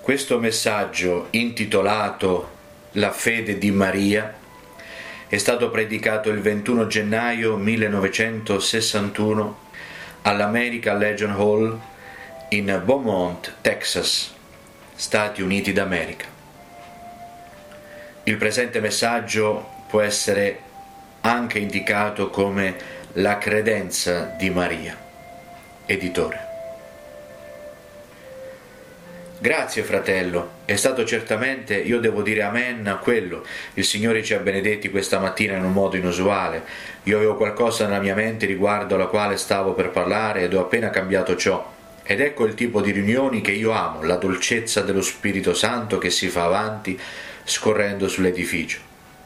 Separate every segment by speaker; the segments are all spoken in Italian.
Speaker 1: Questo messaggio, intitolato La fede di Maria, è stato predicato il 21 gennaio 1961 all'American Legion Hall in Beaumont, Texas, Stati Uniti d'America. Il presente messaggio può essere anche indicato come La credenza di Maria. Editore. Grazie fratello, è stato certamente, io devo dire amen a quello, il Signore ci ha benedetti questa mattina in un modo inusuale. Io avevo qualcosa nella mia mente riguardo alla quale stavo per parlare ed ho appena cambiato ciò. Ed ecco il tipo di riunioni che io amo, la dolcezza dello Spirito Santo che si fa avanti scorrendo sull'edificio.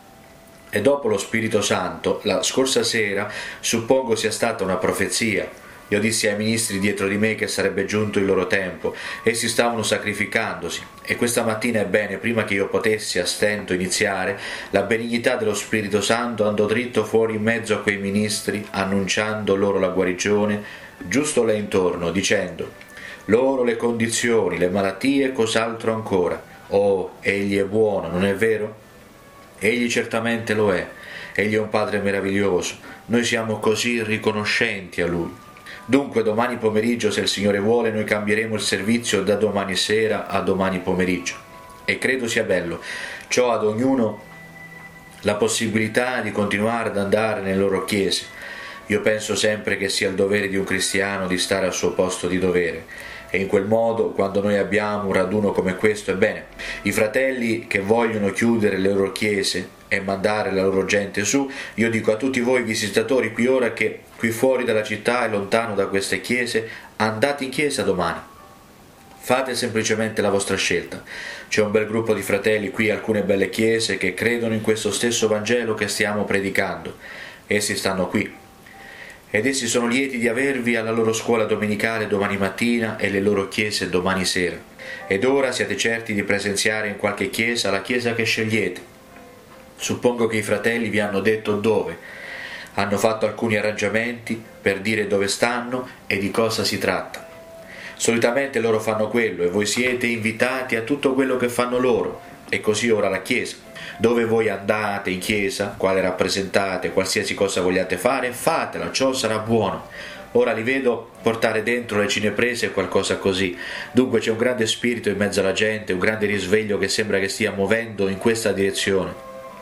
Speaker 1: E dopo lo Spirito Santo, la scorsa sera, suppongo sia stata una profezia. Io dissi ai ministri dietro di me che sarebbe giunto il loro tempo, essi stavano sacrificandosi, e questa mattina, ebbene, prima che io potessi a stento iniziare, la benignità dello Spirito Santo andò dritto fuori in mezzo a quei ministri, annunciando loro la guarigione, giusto là intorno, dicendo loro le condizioni, le malattie e cos'altro ancora. Oh, egli è buono, non è vero? Egli certamente lo è, egli è un Padre meraviglioso, noi siamo così riconoscenti a Lui. Dunque domani pomeriggio, se il Signore vuole, noi cambieremo il servizio da domani sera a domani pomeriggio. E credo sia bello. Ciò ad ognuno la possibilità di continuare ad andare nelle loro chiese. Io penso sempre che sia il dovere di un cristiano di stare al suo posto di dovere. E in quel modo, quando noi abbiamo un raduno come questo, ebbene, i fratelli che vogliono chiudere le loro chiese e mandare la loro gente su, io dico a tutti voi visitatori qui ora che qui fuori dalla città e lontano da queste chiese, andate in chiesa domani. Fate semplicemente la vostra scelta. C'è un bel gruppo di fratelli qui, alcune belle chiese che credono in questo stesso Vangelo che stiamo predicando. Essi stanno qui. Ed essi sono lieti di avervi alla loro scuola domenicale domani mattina e le loro chiese domani sera. Ed ora siate certi di presenziare in qualche chiesa, la chiesa che scegliete. Suppongo che i fratelli vi hanno detto dove. Hanno fatto alcuni arrangiamenti per dire dove stanno e di cosa si tratta. Solitamente loro fanno quello e voi siete invitati a tutto quello che fanno loro. E così ora la chiesa. Dove voi andate in chiesa, quale rappresentate, qualsiasi cosa vogliate fare, fatela, ciò sarà buono. Ora li vedo portare dentro le cineprese e qualcosa così. Dunque c'è un grande spirito in mezzo alla gente, un grande risveglio che sembra che stia muovendo in questa direzione.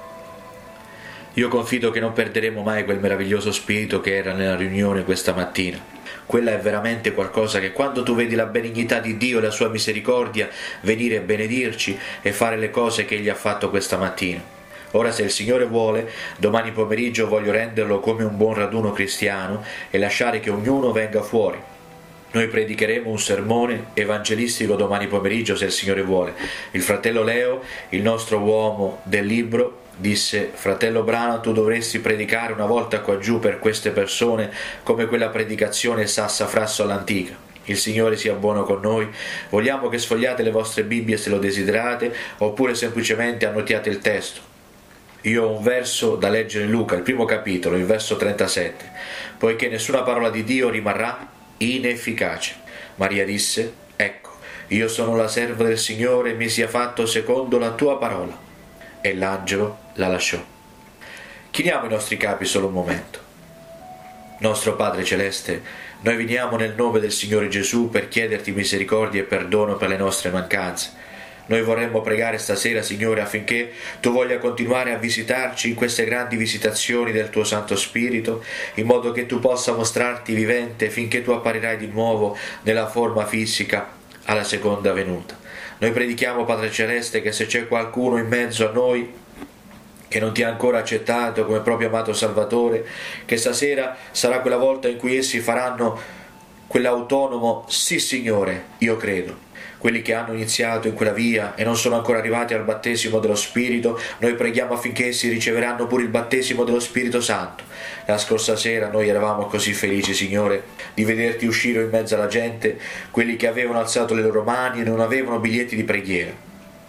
Speaker 1: Io confido che non perderemo mai quel meraviglioso spirito che era nella riunione questa mattina. Quella è veramente qualcosa che quando tu vedi la benignità di Dio e la sua misericordia venire a benedirci e fare le cose che Egli ha fatto questa mattina. Ora, se il Signore vuole, domani pomeriggio voglio renderlo come un buon raduno cristiano e lasciare che ognuno venga fuori. Noi predicheremo un sermone evangelistico domani pomeriggio, se il Signore vuole. Il fratello Leo, il nostro uomo del libro, disse: fratello Branham, tu dovresti predicare una volta qua giù per queste persone come quella predicazione sassafrasso all'antica. Il Signore sia buono con noi. Vogliamo che sfogliate le vostre Bibbie se lo desiderate, oppure semplicemente annotiate il testo. Io ho un verso da leggere in Luca, il primo capitolo, il verso 37. Poiché nessuna parola di Dio rimarrà inefficace. Maria disse: ecco, io sono la serva del Signore, mi sia fatto secondo la tua parola. E l'angelo la lasciò. Chiniamo i nostri capi solo un momento. Nostro Padre Celeste, noi veniamo nel nome del Signore Gesù per chiederti misericordia e perdono per le nostre mancanze. Noi vorremmo pregare stasera, Signore, affinché tu voglia continuare a visitarci in queste grandi visitazioni del tuo Santo Spirito, in modo che tu possa mostrarti vivente finché tu apparirai di nuovo nella forma fisica alla seconda venuta. Noi predichiamo, Padre Celeste, che se c'è qualcuno in mezzo a noi che non ti ha ancora accettato come proprio amato Salvatore, che stasera sarà quella volta in cui essi faranno quell'autonomo sì Signore, io credo. Quelli che hanno iniziato in quella via e non sono ancora arrivati al battesimo dello Spirito, noi preghiamo affinché essi riceveranno pure il battesimo dello Spirito Santo. La scorsa sera noi eravamo così felici, Signore, di vederti uscire in mezzo alla gente, quelli che avevano alzato le loro mani e non avevano biglietti di preghiera.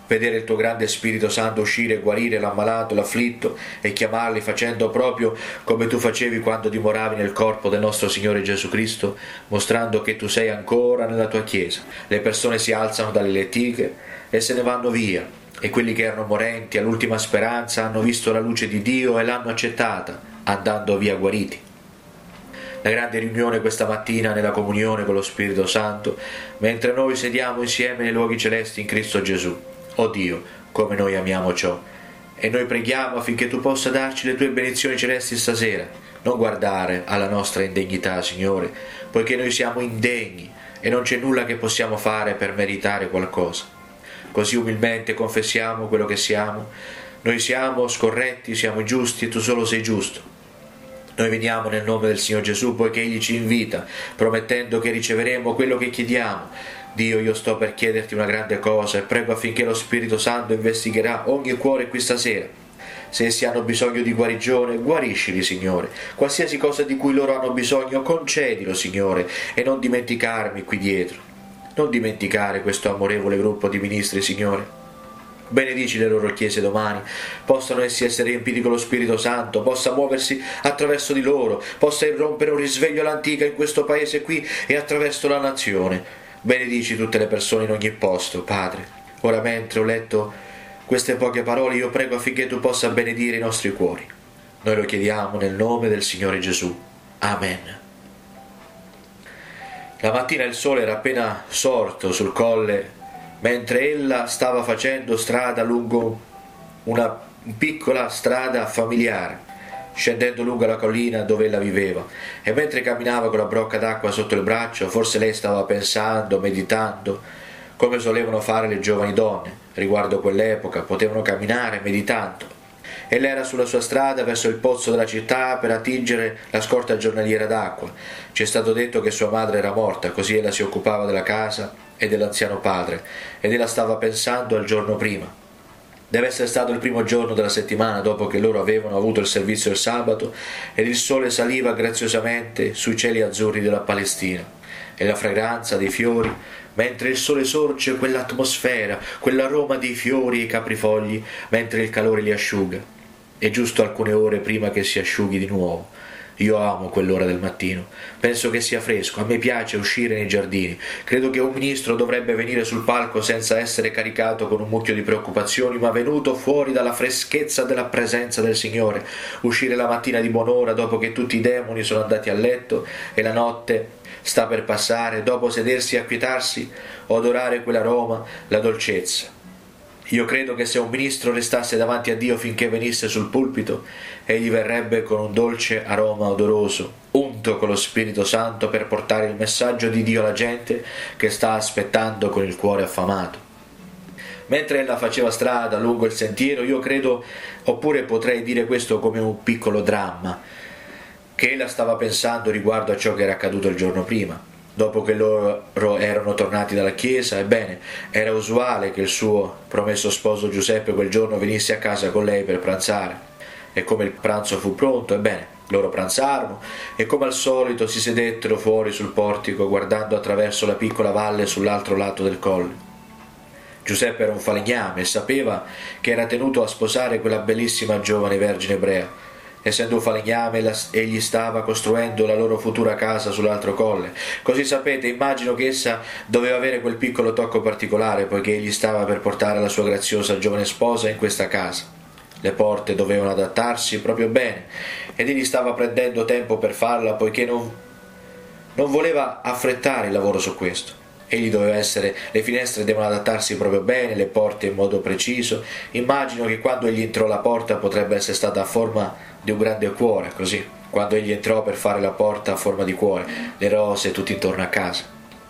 Speaker 1: vedere il tuo grande Spirito Santo uscire e guarire l'ammalato, l'afflitto e chiamarli facendo proprio come tu facevi quando dimoravi nel corpo del nostro Signore Gesù Cristo, mostrando che tu sei ancora nella tua Chiesa. Le persone si alzano dalle lettighe e se ne vanno via, e quelli che erano morenti all'ultima speranza hanno visto la luce di Dio e l'hanno accettata, andando via guariti. La grande riunione questa mattina nella comunione con lo Spirito Santo, mentre noi sediamo insieme nei luoghi celesti in Cristo Gesù. Oh Dio, come noi amiamo ciò, e noi preghiamo affinché tu possa darci le tue benedizioni celesti stasera. Non guardare alla nostra indegnità, Signore, poiché noi siamo indegni e non c'è nulla che possiamo fare per meritare qualcosa. Così umilmente confessiamo quello che siamo. Noi siamo scorretti, siamo giusti e tu solo sei giusto. Noi veniamo nel nome del Signor Gesù, poiché Egli ci invita, promettendo che riceveremo quello che chiediamo. Dio, io sto per chiederti una grande cosa e prego affinché lo Spirito Santo investigherà ogni cuore qui stasera. Se essi hanno bisogno di guarigione, guariscili, Signore. Qualsiasi cosa di cui loro hanno bisogno, concedilo, Signore, e non dimenticarmi qui dietro. Non dimenticare questo amorevole gruppo di ministri, Signore. Benedici le loro chiese domani, possano essi essere riempiti con lo Spirito Santo, possa muoversi attraverso di loro, possa irrompere un risveglio all'antica in questo paese qui e attraverso la nazione. Benedici tutte le persone in ogni posto, Padre. Ora mentre ho letto queste poche parole io prego affinché tu possa benedire i nostri cuori. Noi lo chiediamo nel nome del Signore Gesù. Amen. La mattina il sole era appena sorto sul colle, mentre ella stava facendo strada lungo una piccola strada familiare, scendendo lungo la collina dove ella viveva, e mentre camminava con la brocca d'acqua sotto il braccio, forse lei stava pensando, meditando, come solevano fare le giovani donne. Riguardo quell'epoca potevano camminare meditando. Ella era sulla sua strada verso il pozzo della città per attingere la scorta giornaliera d'acqua. Ci è stato detto che sua madre era morta, così ella si occupava della casa e dell'anziano padre, ed ella stava pensando al giorno prima. Deve essere stato il primo giorno della settimana dopo che loro avevano avuto il servizio il sabato, ed il sole saliva graziosamente sui cieli azzurri della Palestina, e la fragranza dei fiori, mentre il sole sorge, quell'atmosfera, quell'aroma dei fiori e i caprifogli, mentre il calore li asciuga. È giusto alcune ore prima che si asciughi di nuovo. Io amo quell'ora del mattino, penso che sia fresco, a me piace uscire nei giardini, credo che un ministro dovrebbe venire sul palco senza essere caricato con un mucchio di preoccupazioni, ma venuto fuori dalla freschezza della presenza del Signore, uscire la mattina di buon'ora dopo che tutti i demoni sono andati a letto e la notte sta per passare, dopo sedersi e acquietarsi, odorare quell'aroma, la dolcezza. Io credo che se un ministro restasse davanti a Dio finché venisse sul pulpito, egli verrebbe con un dolce aroma odoroso, unto con lo Spirito Santo per portare il messaggio di Dio alla gente che sta aspettando con il cuore affamato. Mentre ella faceva strada lungo il sentiero, io credo, oppure potrei dire questo come un piccolo dramma, che ella stava pensando riguardo a ciò che era accaduto il giorno prima. Dopo che loro erano tornati dalla chiesa, ebbene, era usuale che il suo promesso sposo Giuseppe quel giorno venisse a casa con lei per pranzare. E come il pranzo fu pronto, ebbene, loro pranzarono e come al solito si sedettero fuori sul portico guardando attraverso la piccola valle sull'altro lato del colle. Giuseppe era un falegname e sapeva che era tenuto a sposare quella bellissima giovane vergine ebrea. Essendo un falegname, egli stava costruendo la loro futura casa sull'altro colle. Così sapete, immagino che essa doveva avere quel piccolo tocco particolare, poiché egli stava per portare la sua graziosa giovane sposa in questa casa. Le porte dovevano adattarsi proprio bene, ed egli stava prendendo tempo per farla, poiché non voleva affrettare il lavoro su questo. Egli doveva essere, le finestre devono adattarsi proprio bene, le porte in modo preciso. Immagino che quando egli entrò la porta potrebbe essere stata a forma di un grande cuore, così. Quando egli entrò per fare la porta a forma di cuore, le rose tutto intorno a casa.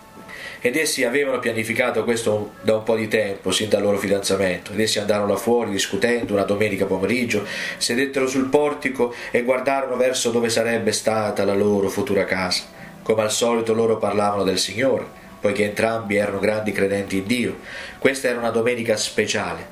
Speaker 1: Ed essi avevano pianificato questo da un po' di tempo, sin dal loro fidanzamento. Ed essi andarono là fuori discutendo una domenica pomeriggio, sedettero sul portico e guardarono verso dove sarebbe stata la loro futura casa. Come al solito loro parlavano del Signore, poiché entrambi erano grandi credenti in Dio. Questa era una domenica speciale.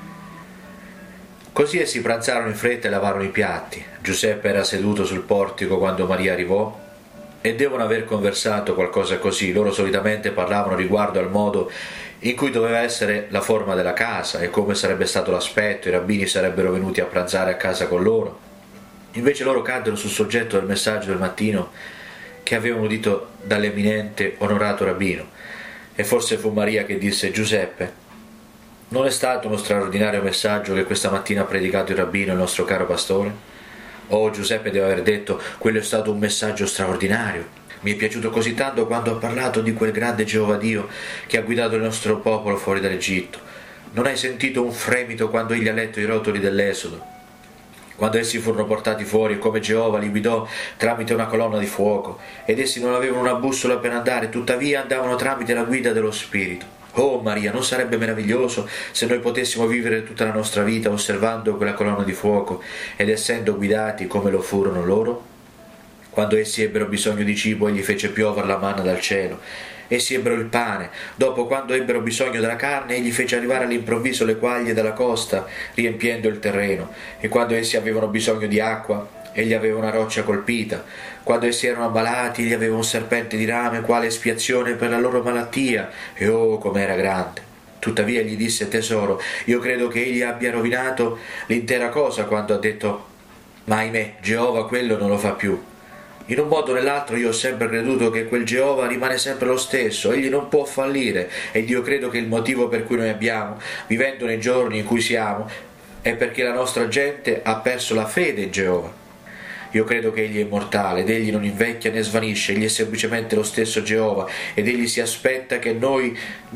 Speaker 1: Così essi pranzarono in fretta e lavarono i piatti. Giuseppe era seduto sul portico quando Maria arrivò e devono aver conversato qualcosa così. Loro solitamente parlavano riguardo al modo in cui doveva essere la forma della casa e come sarebbe stato l'aspetto. I rabbini sarebbero venuti a pranzare a casa con loro. Invece loro caddero sul soggetto del messaggio del mattino che avevano udito dall'eminente onorato rabbino. E forse fu Maria che disse: Giuseppe, non è stato uno straordinario messaggio che questa mattina ha predicato il rabbino, il nostro caro pastore? Oh, Giuseppe deve aver detto: quello è stato un messaggio straordinario. Mi è piaciuto così tanto quando ha parlato di quel grande Geova Dio che ha guidato il nostro popolo fuori dall'Egitto. Non hai sentito un fremito quando egli ha letto i rotoli dell'Esodo? Quando essi furono portati fuori, come Geova li guidò tramite una colonna di fuoco, ed essi non avevano una bussola per andare, tuttavia andavano tramite la guida dello Spirito. Oh Maria, non sarebbe meraviglioso se noi potessimo vivere tutta la nostra vita osservando quella colonna di fuoco ed essendo guidati come lo furono loro? Quando essi ebbero bisogno di cibo, egli fece piovere la manna dal cielo. Essi ebbero il pane. Dopo, quando ebbero bisogno della carne, egli fece arrivare all'improvviso le quaglie dalla costa, riempiendo il terreno. E quando essi avevano bisogno di acqua, egli aveva una roccia colpita. Quando essi erano ammalati, egli aveva un serpente di rame, quale espiazione per la loro malattia. E oh, com'era grande! Tuttavia gli disse: tesoro, io credo che egli abbia rovinato l'intera cosa quando ha detto: ma ahimè, Geova quello non lo fa più. In un modo o nell'altro io ho sempre creduto che quel Geova rimane sempre lo stesso, egli non può fallire, ed io credo che il motivo per cui noi abbiamo, vivendo nei giorni in cui siamo, è perché la nostra gente ha perso la fede in Geova. Io credo che egli è immortale, ed egli non invecchia né svanisce, egli è semplicemente lo stesso Geova, ed egli si aspetta che noi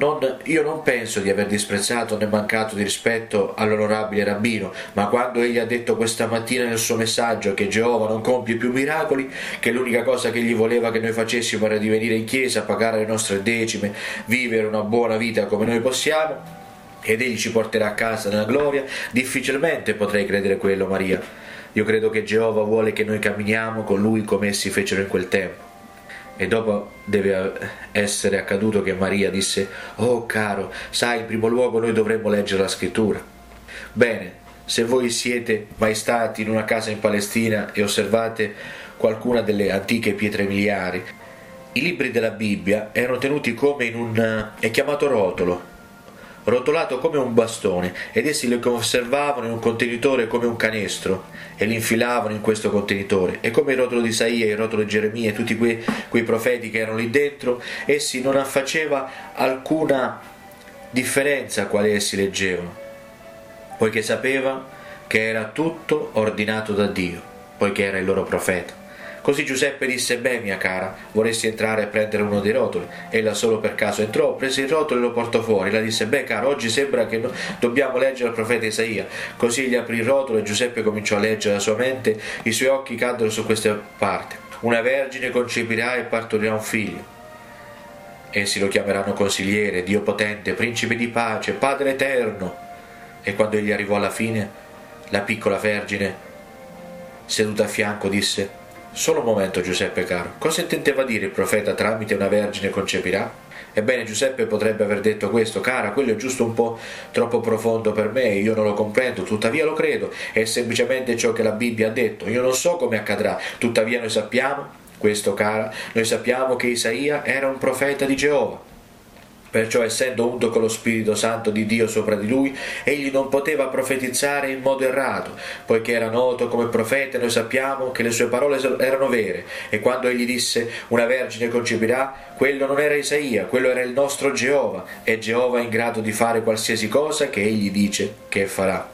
Speaker 1: io non penso di aver disprezzato né mancato di rispetto all'onorabile rabbino, ma quando egli ha detto questa mattina nel suo messaggio che Geova non compie più miracoli, che l'unica cosa che egli voleva che noi facessimo era di venire in chiesa, pagare le nostre decime, vivere una buona vita come noi possiamo, ed egli ci porterà a casa nella gloria, difficilmente potrei credere quello, Maria. Io credo che Geova vuole che noi camminiamo con lui come essi fecero in quel tempo. E dopo deve essere accaduto che Maria disse: oh caro, sai, in primo luogo noi dovremmo leggere la scrittura. Bene, se voi siete mai stati in una casa in Palestina e osservate qualcuna delle antiche pietre miliari, i libri della Bibbia erano tenuti come in un è chiamato rotolo, rotolato come un bastone, ed essi li conservavano in un contenitore come un canestro e li infilavano in questo contenitore. E come il rotolo di Isaia, il rotolo di Geremia e tutti quei profeti che erano lì dentro, essi non faceva alcuna differenza quale essi leggevano, poiché sapeva che era tutto ordinato da Dio, poiché era il loro profeta. Così Giuseppe disse: beh, mia cara, vorresti entrare e prendere uno dei rotoli? Ella solo per caso entrò, prese il rotolo e lo portò fuori. La disse: beh, caro, oggi sembra che dobbiamo leggere il profeta Isaia. Così egli aprì il rotolo e Giuseppe cominciò a leggere. La sua mente, i suoi occhi caddero su queste parti: una vergine concepirà e partorirà un figlio. Essi lo chiameranno consigliere, Dio potente, principe di pace, Padre eterno. E quando egli arrivò alla fine, la piccola vergine, seduta a fianco, disse: solo un momento, Giuseppe caro, cosa intendeva dire il profeta tramite una vergine concepirà? Ebbene, Giuseppe potrebbe aver detto questo: cara, quello è giusto un po' troppo profondo per me, io non lo comprendo, tuttavia lo credo, è semplicemente ciò che la Bibbia ha detto, io non so come accadrà, tuttavia noi sappiamo questo, cara, noi sappiamo che Isaia era un profeta di Geova. Perciò, essendo unto con lo Spirito Santo di Dio sopra di lui, egli non poteva profetizzare in modo errato, poiché era noto come profeta, e noi sappiamo che le sue parole erano vere. E quando egli disse: una vergine concepirà, quello non era Isaia, quello era il nostro Geova, e Geova è in grado di fare qualsiasi cosa che egli dice che farà.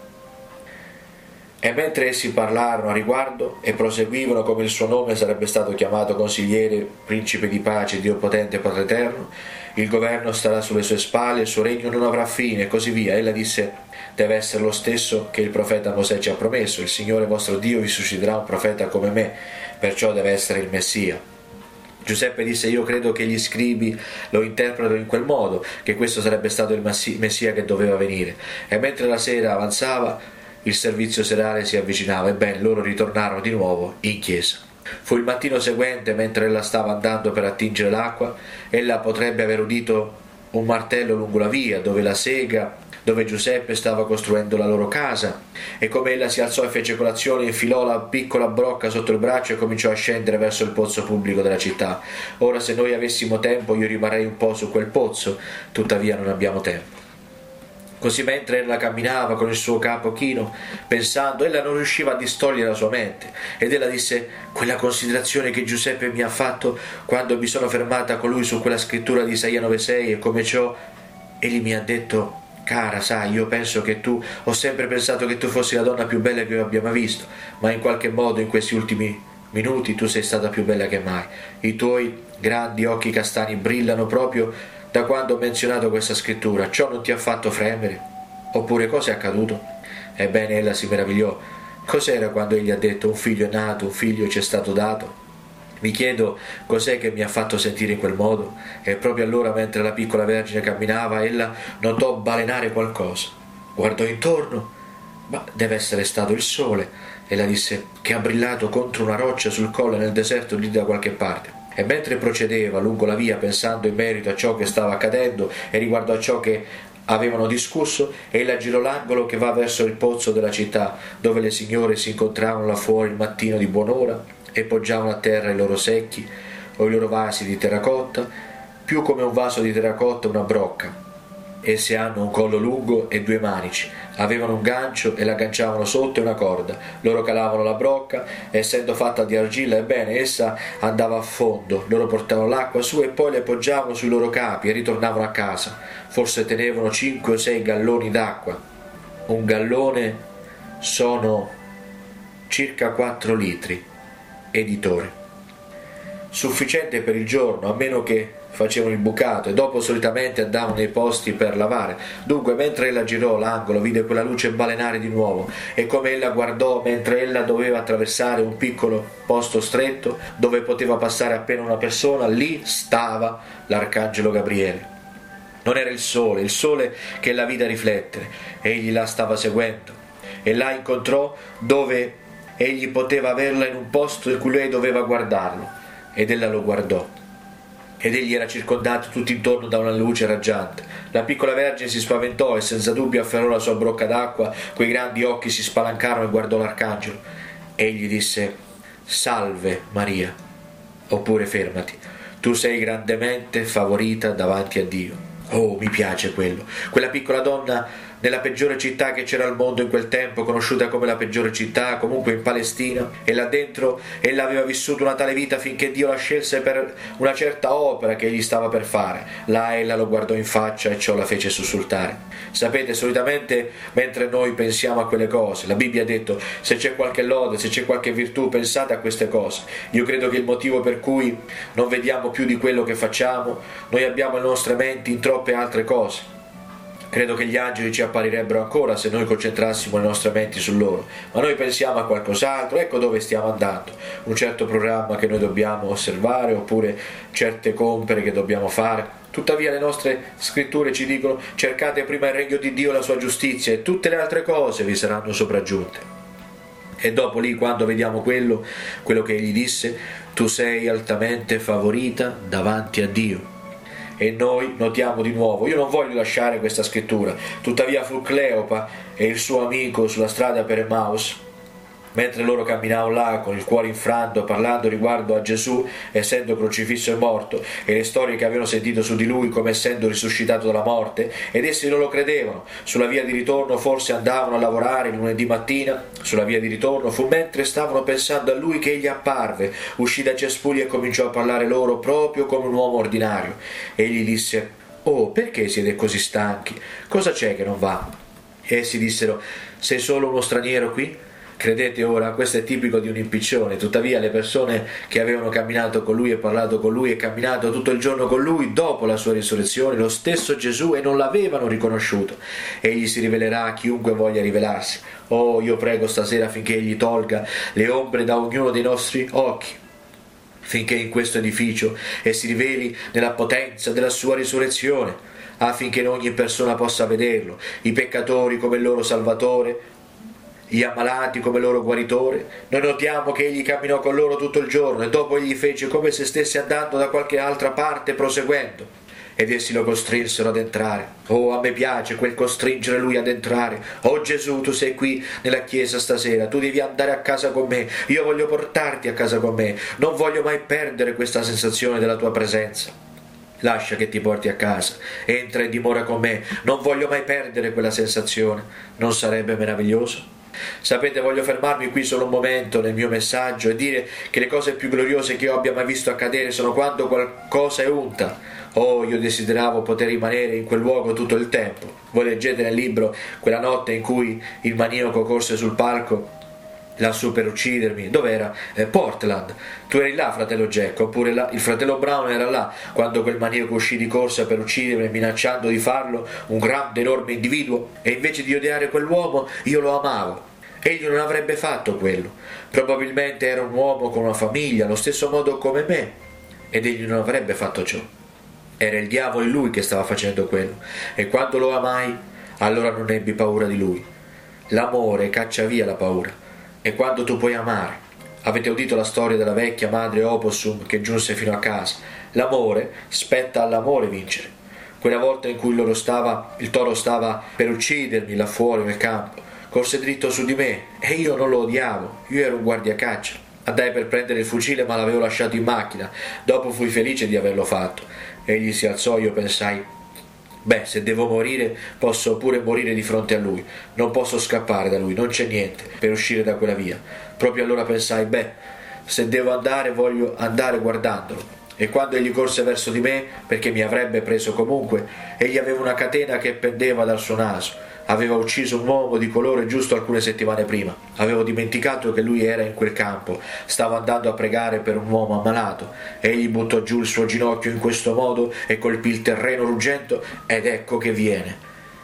Speaker 1: E mentre essi parlarono a riguardo e proseguivano come il suo nome sarebbe stato chiamato consigliere, principe di pace, Dio potente, Padre eterno, il governo starà sulle sue spalle, il suo regno non avrà fine, e così via. Ella disse: deve essere lo stesso che il profeta Mosè ci ha promesso, il Signore vostro Dio vi susciterà un profeta come me, perciò deve essere il Messia. Giuseppe disse: io credo che gli scribi lo interpretano in quel modo, che questo sarebbe stato il Messia che doveva venire. E mentre la sera avanzava, il servizio serale si avvicinava. Ebbene, loro ritornarono di nuovo in chiesa. Fu il mattino seguente, mentre ella stava andando per attingere l'acqua, ella potrebbe aver udito un martello lungo la via, dove la sega dove Giuseppe stava costruendo la loro casa, e come ella si alzò e fece colazione, infilò la piccola brocca sotto il braccio e cominciò a scendere verso il pozzo pubblico della città. Ora, se noi avessimo tempo, io rimarrei un po' su quel pozzo, tuttavia non abbiamo tempo. Così mentre ella camminava con il suo capo chino, pensando, ella non riusciva a distogliere la sua mente, ed ella disse: quella considerazione che Giuseppe mi ha fatto quando mi sono fermata con lui su quella scrittura di Isaia 9,6, e come ciò egli mi ha detto: cara, sai, io penso che ho sempre pensato che tu fossi la donna più bella che io abbia mai visto, ma in qualche modo in questi ultimi minuti tu sei stata più bella che mai. I tuoi grandi occhi castani brillano proprio da quando ho menzionato questa scrittura. Ciò non ti ha fatto fremere? Oppure cosa è accaduto? Ebbene, ella si meravigliò. Cos'era quando egli ha detto: un figlio è nato, un figlio ci è stato dato? Mi chiedo cos'è che mi ha fatto sentire in quel modo, e proprio allora, mentre la piccola Vergine camminava, ella notò balenare qualcosa. Guardò intorno. Ma deve essere stato il sole, ella disse, che ha brillato contro una roccia sul colle nel deserto lì da qualche parte. E mentre procedeva lungo la via, pensando in merito a ciò che stava accadendo e riguardo a ciò che avevano discusso, ella girò l'angolo che va verso il pozzo della città, dove le signore si incontravano là fuori il mattino di buon'ora e poggiavano a terra i loro secchi o i loro vasi di terracotta, più come un vaso di terracotta una brocca. Esse hanno un collo lungo e 2 manici, avevano un gancio e l'agganciavano sotto e una corda. Loro calavano la brocca, essendo fatta di argilla, ebbene essa andava a fondo. Loro portavano l'acqua su e poi le poggiavano sui loro capi e ritornavano a casa. Forse tenevano 5 o 6 galloni d'acqua. Un gallone sono circa 4 litri. Editore. Sufficiente per il giorno, a meno che facevano il bucato, e dopo solitamente andavano nei posti per lavare. Dunque, mentre ella girò l'angolo, vide quella luce balenare di nuovo, e come ella guardò, mentre ella doveva attraversare un piccolo posto stretto dove poteva passare appena una persona, lì stava l'arcangelo Gabriele. Non era il sole che la vide riflettere, egli la stava seguendo, e la incontrò dove egli poteva averla, in un posto in cui lei doveva guardarlo, ed ella lo guardò. Ed egli era circondato tutto intorno da una luce raggiante. La piccola Vergine si spaventò e senza dubbio afferrò la sua brocca d'acqua, quei grandi occhi si spalancarono e guardò l'arcangelo. Egli disse: salve Maria, oppure fermati, tu sei grandemente favorita davanti a Dio. Oh, mi piace quello. Quella piccola donna nella peggiore città che c'era al mondo in quel tempo, conosciuta come la peggiore città, comunque in Palestina, e là dentro ella aveva vissuto una tale vita finché Dio la scelse per una certa opera che egli stava per fare. Là ella lo guardò in faccia e ciò la fece sussultare. Sapete, solitamente mentre noi pensiamo a quelle cose, la Bibbia ha detto: se c'è qualche lode, se c'è qualche virtù, pensate a queste cose. Io credo che il motivo per cui non vediamo più di quello che facciamo, noi abbiamo le nostre menti in troppe altre cose. Credo che gli angeli ci apparirebbero ancora se noi concentrassimo le nostre menti su loro, ma noi pensiamo a qualcos'altro. Ecco dove stiamo andando: un certo programma che noi dobbiamo osservare, oppure certe compere che dobbiamo fare. Tuttavia le nostre scritture ci dicono: cercate prima il regno di Dio e la sua giustizia, e tutte le altre cose vi saranno sopraggiunte. E dopo lì, quando vediamo quello che egli disse: tu sei altamente favorita davanti a Dio. E noi notiamo di nuovo, io non voglio lasciare questa scrittura, tuttavia fu Cleopa e il suo amico sulla strada per Emmaus, mentre loro camminavano là con il cuore infranto, parlando riguardo a Gesù essendo crocifisso e morto, e le storie che avevano sentito su di lui come essendo risuscitato dalla morte, ed essi non lo credevano. Sulla via di ritorno forse andavano a lavorare il lunedì mattina. Sulla via di ritorno fu mentre stavano pensando a lui che egli apparve, uscì dai cespugli e cominciò a parlare loro proprio come un uomo ordinario. Egli disse: oh, perché siete così stanchi? Cosa c'è che non va? E essi dissero: sei solo uno straniero qui? Credete ora, questo è tipico di un impiccione. Tuttavia le persone che avevano camminato con lui e parlato con lui e camminato tutto il giorno con lui dopo la sua risurrezione, lo stesso Gesù, e non l'avevano riconosciuto. Egli si rivelerà a chiunque voglia rivelarsi. Oh, io prego stasera affinché egli tolga le ombre da ognuno dei nostri occhi, finché in questo edificio e si riveli nella potenza della sua risurrezione, affinché ogni persona possa vederlo, i peccatori come il loro Salvatore, gli ammalati come loro guaritore. Noi notiamo che egli camminò con loro tutto il giorno, e dopo egli fece come se stesse andando da qualche altra parte proseguendo. ed essi lo costrinsero ad entrare. Oh, a me piace quel costringere lui ad entrare. Oh Gesù, tu sei qui nella chiesa stasera, tu devi andare a casa con me, io voglio portarti a casa con me, non voglio mai perdere questa sensazione della tua presenza. Lascia che ti porti a casa, entra e dimora con me, non voglio mai perdere quella sensazione. Non sarebbe meraviglioso? Sapete, voglio fermarmi qui solo un momento nel mio messaggio e dire che le cose più gloriose che io abbia mai visto accadere sono quando qualcosa è unta. Oh, io desideravo poter rimanere in quel luogo tutto il tempo. Voi leggete nel libro quella notte in cui il maniaco corse sul palco lassù per uccidermi. Dov'era? Portland. Tu eri là, fratello Jack, oppure il fratello Brown era là quando quel maniaco uscì di corsa per uccidermi, minacciando di farlo, un grande enorme individuo, e invece di odiare quell'uomo io lo amavo. Egli non avrebbe fatto quello. Probabilmente era un uomo con una famiglia allo stesso modo come me, ed egli non avrebbe fatto ciò. Era il diavolo in lui che stava facendo quello, e quando lo amai allora non ebbi paura di lui. L'amore caccia via la paura. E quando tu puoi amare, avete udito la storia della vecchia madre opossum che giunse fino a casa. L'amore spetta all'amore vincere. Quella volta in cui il toro stava per uccidermi là fuori nel campo, corse dritto su di me e io non lo odiavo, io ero un guardiacaccia. Andai per prendere il fucile ma l'avevo lasciato in macchina, dopo fui felice di averlo fatto. Egli si alzò, io pensai: beh, se devo morire, posso pure morire di fronte a lui. Non posso scappare da lui, non c'è niente per uscire da quella via. Proprio allora pensai: beh, se devo andare, voglio andare guardandolo. E quando egli corse verso di me, perché mi avrebbe preso comunque, egli aveva una catena che pendeva dal suo naso. Aveva ucciso un uomo di colore giusto alcune settimane prima. Avevo dimenticato che lui era in quel campo. Stavo andando a pregare per un uomo ammalato. Egli buttò giù il suo ginocchio in questo modo e colpì il terreno ruggendo, ed ecco che viene.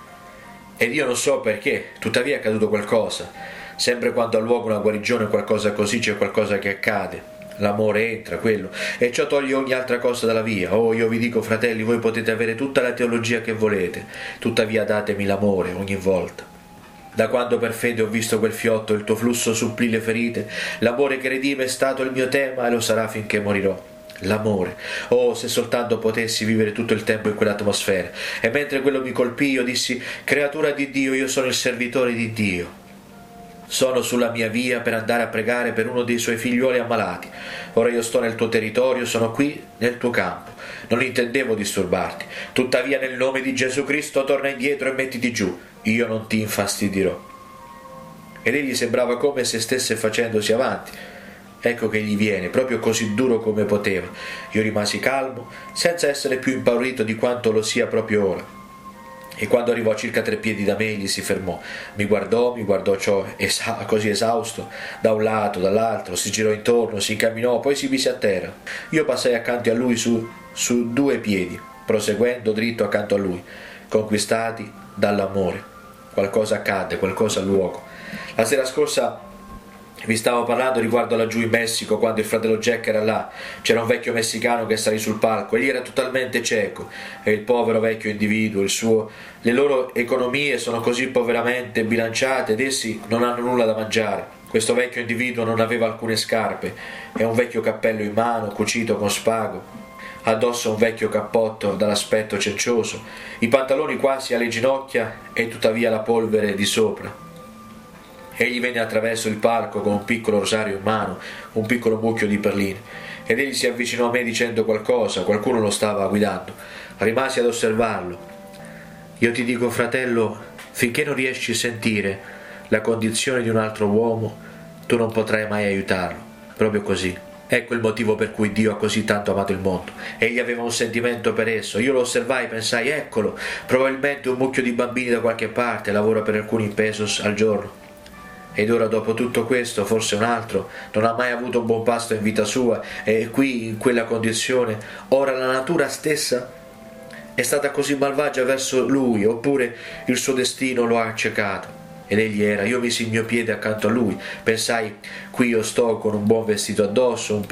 Speaker 1: Ed io non so perché, tuttavia è accaduto qualcosa. Sempre quando ha luogo una guarigione o qualcosa così, c'è qualcosa che accade. L'amore entra, quello, e ciò toglie ogni altra cosa dalla via. Oh, io vi dico, fratelli, voi potete avere tutta la teologia che volete, tuttavia datemi l'amore ogni volta. Da quando per fede ho visto quel fiotto, il tuo flusso supplì le ferite, l'amore che redime è stato il mio tema e lo sarà finché morirò. L'amore. Oh, se soltanto potessi vivere tutto il tempo in quell'atmosfera. E mentre quello mi colpì, io dissi: creatura di Dio, io sono il servitore di Dio. Sono sulla mia via per andare a pregare per uno dei suoi figliuoli ammalati. Ora io sto nel tuo territorio, sono qui nel tuo campo. Non intendevo disturbarti. Tuttavia nel nome di Gesù Cristo torna indietro e mettiti giù. Io non ti infastidirò. Ed egli sembrava come se stesse facendosi avanti. Ecco che egli viene, proprio così duro come poteva. Io rimasi calmo, senza essere più impaurito di quanto lo sia proprio ora. E quando arrivò a circa 3 piedi da me, egli si fermò, mi guardò così esausto, da un lato, dall'altro, si girò intorno, si incamminò, poi si mise a terra. Io passai accanto a lui su 2 piedi, proseguendo dritto accanto a lui, conquistati dall'amore. Qualcosa accadde, qualcosa ha luogo. La sera scorsa vi stavo parlando riguardo laggiù in Messico, quando il fratello Jack era là. C'era un vecchio messicano che salì sul palco, egli era totalmente cieco, e il povero vecchio individuo, le loro economie sono così poveramente bilanciate ed essi non hanno nulla da mangiare. Questo vecchio individuo non aveva alcune scarpe e un vecchio cappello in mano, cucito con spago, addosso un vecchio cappotto dall'aspetto cencioso, i pantaloni quasi alle ginocchia e tuttavia la polvere di sopra. Egli venne attraverso il palco con un piccolo rosario in mano, un piccolo mucchio di perline, ed egli si avvicinò a me dicendo qualcosa, qualcuno lo stava guidando. Rimasi ad osservarlo. Io ti dico, fratello, finché non riesci a sentire la condizione di un altro uomo, tu non potrai mai aiutarlo. Proprio così. Ecco il motivo per cui Dio ha così tanto amato il mondo. Egli aveva un sentimento per esso. Io lo osservai e pensai: eccolo, probabilmente un mucchio di bambini da qualche parte, lavora per alcuni pesos al giorno. Ed ora, dopo tutto questo, forse un altro non ha mai avuto un buon pasto in vita sua, e qui, in quella condizione, ora la natura stessa è stata così malvagia verso lui, oppure il suo destino lo ha accecato. Ed egli era, io misi il mio piede accanto a lui, pensai: qui io sto con un buon vestito addosso, un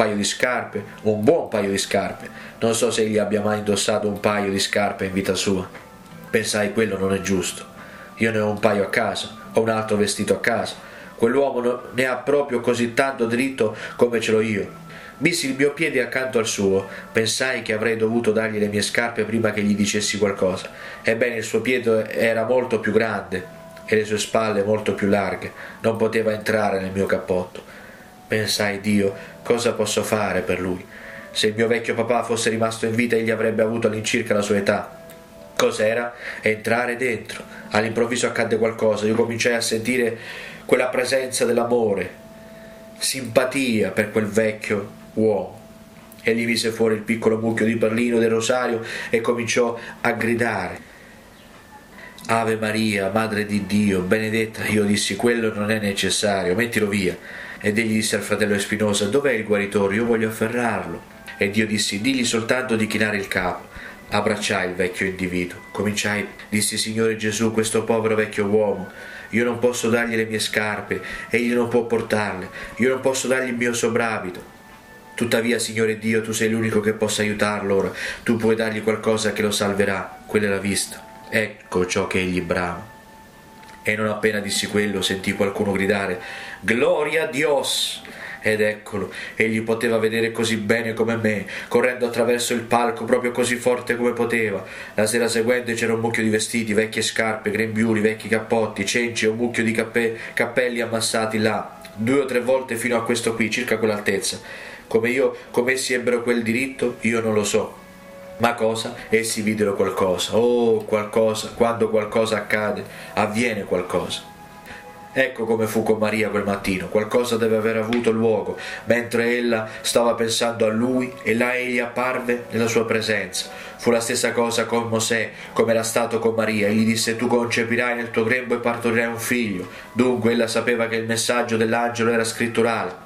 Speaker 1: buon paio di scarpe. Non so se egli abbia mai indossato un paio di scarpe in vita sua. Pensai: quello non è giusto. Io ne ho un paio a casa, ho un altro vestito a casa. Quell'uomo ne ha proprio così tanto diritto come ce l'ho io. Misi il mio piede accanto al suo, pensai che avrei dovuto dargli le mie scarpe prima che gli dicessi qualcosa. Ebbene, il suo piede era molto più grande e le sue spalle molto più larghe, non poteva entrare nel mio cappotto. Pensai, Dio, cosa posso fare per lui? Se il mio vecchio papà fosse rimasto in vita, egli avrebbe avuto all'incirca la sua età. Cos'era? Entrare dentro. All'improvviso accadde qualcosa, io cominciai a sentire quella presenza dell'amore, simpatia per quel vecchio uomo. Egli mise fuori il piccolo mucchio di perlino del rosario e cominciò a gridare: Ave Maria, Madre di Dio, benedetta. Io dissi: quello non è necessario, mettilo via. Ed egli disse al fratello Espinosa: dov'è il guaritore? Io voglio afferrarlo. Ed io dissi: digli soltanto di chinare il capo. Abbracciai il vecchio individuo. Dissi: Signore Gesù, questo povero vecchio uomo, io non posso dargli le mie scarpe, egli non può portarle, io non posso dargli il mio soprabito. Tuttavia, Signore Dio, tu sei l'unico che possa aiutarlo ora, tu puoi dargli qualcosa che lo salverà. Quella è la vista. Ecco ciò che egli brama. E non appena dissi quello, sentì qualcuno gridare: Gloria a Dios! Ed eccolo, egli poteva vedere così bene come me, correndo attraverso il palco proprio così forte come poteva. La sera seguente c'era un mucchio di vestiti, vecchie scarpe, grembiuli, vecchi cappotti, cenci e un mucchio di cappelli ammassati là, 2 o 3 volte fino a questo qui, circa quell'altezza. Come essi ebbero quel diritto, io non lo so. Ma cosa? Essi videro qualcosa. Oh, qualcosa. Quando qualcosa accade, avviene qualcosa. Ecco come fu con Maria quel mattino. Qualcosa deve aver avuto luogo mentre ella stava pensando a lui, e là egli apparve nella sua presenza. Fu la stessa cosa con Mosè, come era stato con Maria. Egli disse: tu concepirai nel tuo grembo e partorirai un figlio. Dunque ella sapeva che il messaggio dell'angelo era scritturale.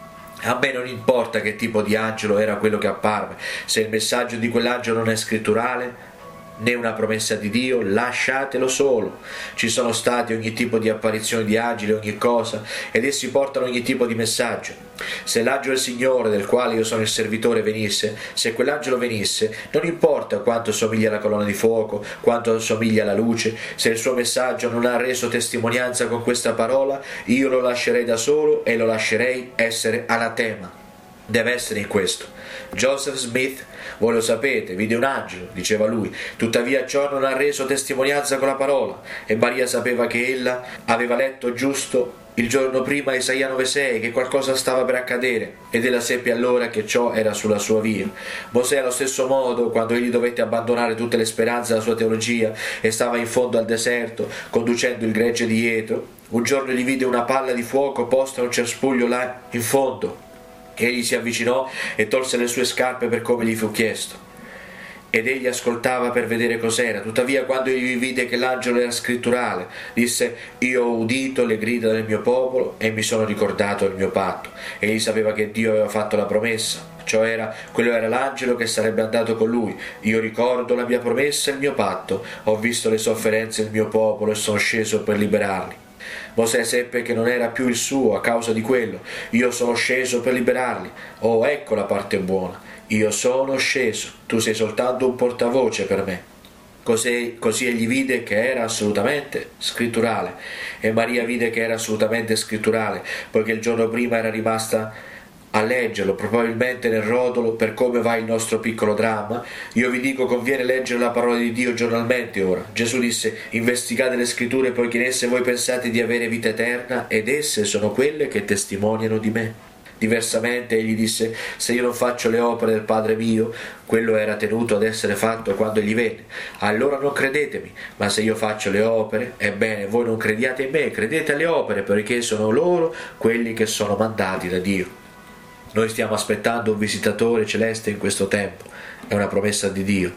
Speaker 1: A me non importa che tipo di angelo era quello che apparve, se il messaggio di quell'angelo non è scritturale né una promessa di Dio, lasciatelo solo. Ci sono stati ogni tipo di apparizioni di angeli, ogni cosa, ed essi portano ogni tipo di messaggio. Se l'angelo del Signore, del quale io sono il servitore, venisse, se quell'angelo venisse, non importa quanto somiglia alla colonna di fuoco, quanto somiglia alla luce, se il suo messaggio non ha reso testimonianza con questa parola, io lo lascerei da solo e lo lascerei essere anatema. Deve essere in questo. Joseph Smith, voi lo sapete, vide un angelo, diceva lui, tuttavia ciò non ha reso testimonianza con la parola, e Maria sapeva che ella aveva letto giusto il giorno prima Isaia 9,6, che qualcosa stava per accadere, ed ella seppe allora che ciò era sulla sua via. Mosè allo stesso modo, quando egli dovette abbandonare tutte le speranze della sua teologia e stava in fondo al deserto conducendo il gregge di Jetro, un giorno gli vide una palla di fuoco posta in un cespuglio là in fondo. Egli si avvicinò e tolse le sue scarpe per come gli fu chiesto, ed egli ascoltava per vedere cos'era. Tuttavia, quando egli vide che l'angelo era scritturale, disse: io ho udito le grida del mio popolo e mi sono ricordato il mio patto. Egli sapeva che Dio aveva fatto la promessa, quello era l'angelo che sarebbe andato con lui. Io ricordo la mia promessa e il mio patto, ho visto le sofferenze del mio popolo e sono sceso per liberarli. Mosè seppe che non era più il suo a causa di quello. Io sono sceso per liberarli. Oh, ecco la parte buona. Io sono sceso, tu sei soltanto un portavoce per me. Così egli vide che era assolutamente scritturale, e Maria vide che era assolutamente scritturale, poiché il giorno prima era rimasta a leggerlo, probabilmente nel rotolo, per come va il nostro piccolo dramma. Io vi dico, conviene leggere la parola di Dio giornalmente ora. Gesù disse: investigate le scritture, poiché in esse voi pensate di avere vita eterna, ed esse sono quelle che testimoniano di me. Diversamente egli disse: se io non faccio le opere del Padre mio, quello era tenuto ad essere fatto quando egli venne, allora non credetemi. Ma se io faccio le opere, ebbene voi non crediate in me, credete alle opere, perché sono loro quelli che sono mandati da Dio. Noi stiamo aspettando un visitatore celeste in questo tempo, è una promessa di Dio.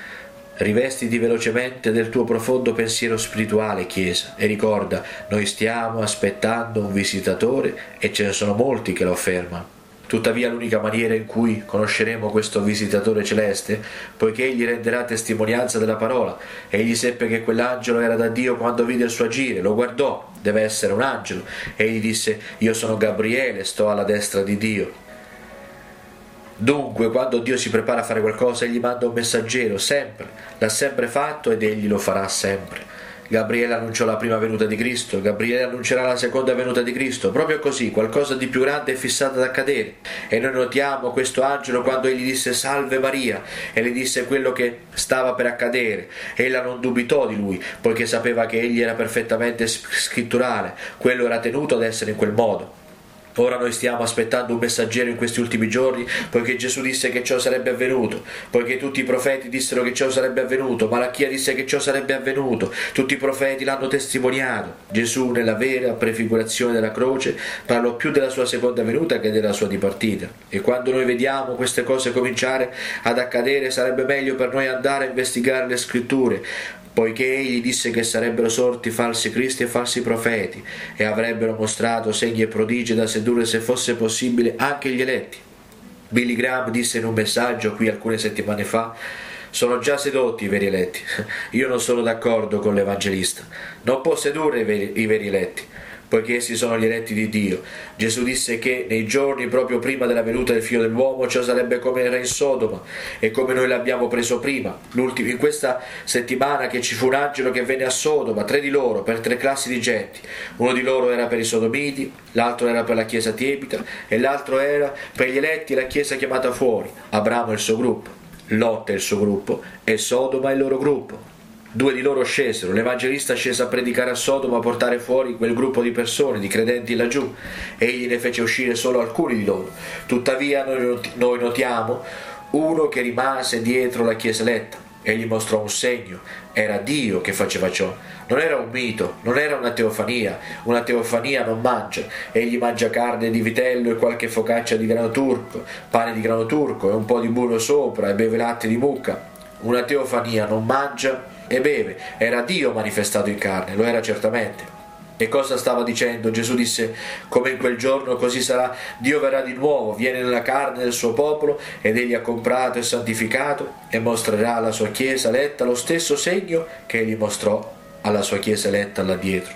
Speaker 1: Rivestiti velocemente del tuo profondo pensiero spirituale, Chiesa, e ricorda, noi stiamo aspettando un visitatore e ce ne sono molti che lo affermano. Tuttavia l'unica maniera in cui conosceremo questo visitatore celeste, poiché egli renderà testimonianza della parola. Egli seppe che quell'angelo era da Dio quando vide il suo agire, lo guardò, deve essere un angelo. Egli disse: io sono Gabriele, sto alla destra di Dio. Dunque, quando Dio si prepara a fare qualcosa, egli manda un messaggero, sempre, l'ha sempre fatto ed egli lo farà sempre. Gabriele annunciò la prima venuta di Cristo, Gabriele annuncerà la seconda venuta di Cristo, proprio così, qualcosa di più grande è fissato ad accadere. E noi notiamo questo angelo quando egli disse salve Maria e le disse quello che stava per accadere. Ella non dubitò di lui, poiché sapeva che egli era perfettamente scritturale, quello era tenuto ad essere in quel modo. Ora noi stiamo aspettando un messaggero in questi ultimi giorni, poiché Gesù disse che ciò sarebbe avvenuto, poiché tutti i profeti dissero che ciò sarebbe avvenuto, Malachia disse che ciò sarebbe avvenuto, tutti i profeti l'hanno testimoniato. Gesù, nella vera prefigurazione della croce, parlò più della sua seconda venuta che della sua dipartita. E quando noi vediamo queste cose cominciare ad accadere, sarebbe meglio per noi andare a investigare le scritture, poiché egli disse che sarebbero sorti falsi cristi e falsi profeti e avrebbero mostrato segni e prodigi da sedurre, se fosse possibile, anche gli eletti. Billy Graham disse in un messaggio qui alcune settimane fa: sono già sedotti i veri eletti. Io non sono d'accordo con l'Evangelista, non può sedurre i veri eletti, poiché essi sono gli eletti di Dio. Gesù disse che nei giorni proprio prima della venuta del Figlio dell'uomo ciò sarebbe come era in Sodoma, e come noi l'abbiamo preso prima. In questa settimana che ci fu un angelo che venne a Sodoma, 3 di loro, per 3 classi di genti. Uno di loro era per i sodomiti, l'altro era per la chiesa tiepida, e l'altro era per gli eletti e la chiesa chiamata fuori. Abramo e il suo gruppo, Lot e il suo gruppo, e Sodoma e il loro gruppo. 2 di loro scesero, l'Evangelista scese a predicare a Sodoma, a portare fuori quel gruppo di persone, di credenti laggiù. Egli ne fece uscire solo alcuni di loro. Tuttavia noi notiamo uno che rimase dietro la chiesa eletta. Egli mostrò un segno, era Dio che faceva ciò. Non era un mito, non era una teofania non mangia. Egli mangia carne di vitello e qualche focaccia di grano turco, pane di grano turco e un po' di burro sopra, e beve latte di mucca. Una teofania non mangia e beve. Era Dio manifestato in carne, lo era certamente. E cosa stava dicendo? Gesù disse: come in quel giorno così sarà, Dio verrà di nuovo, viene nella carne del suo popolo, ed egli ha comprato e santificato e mostrerà alla sua chiesa eletta lo stesso segno che egli mostrò alla sua chiesa eletta là dietro.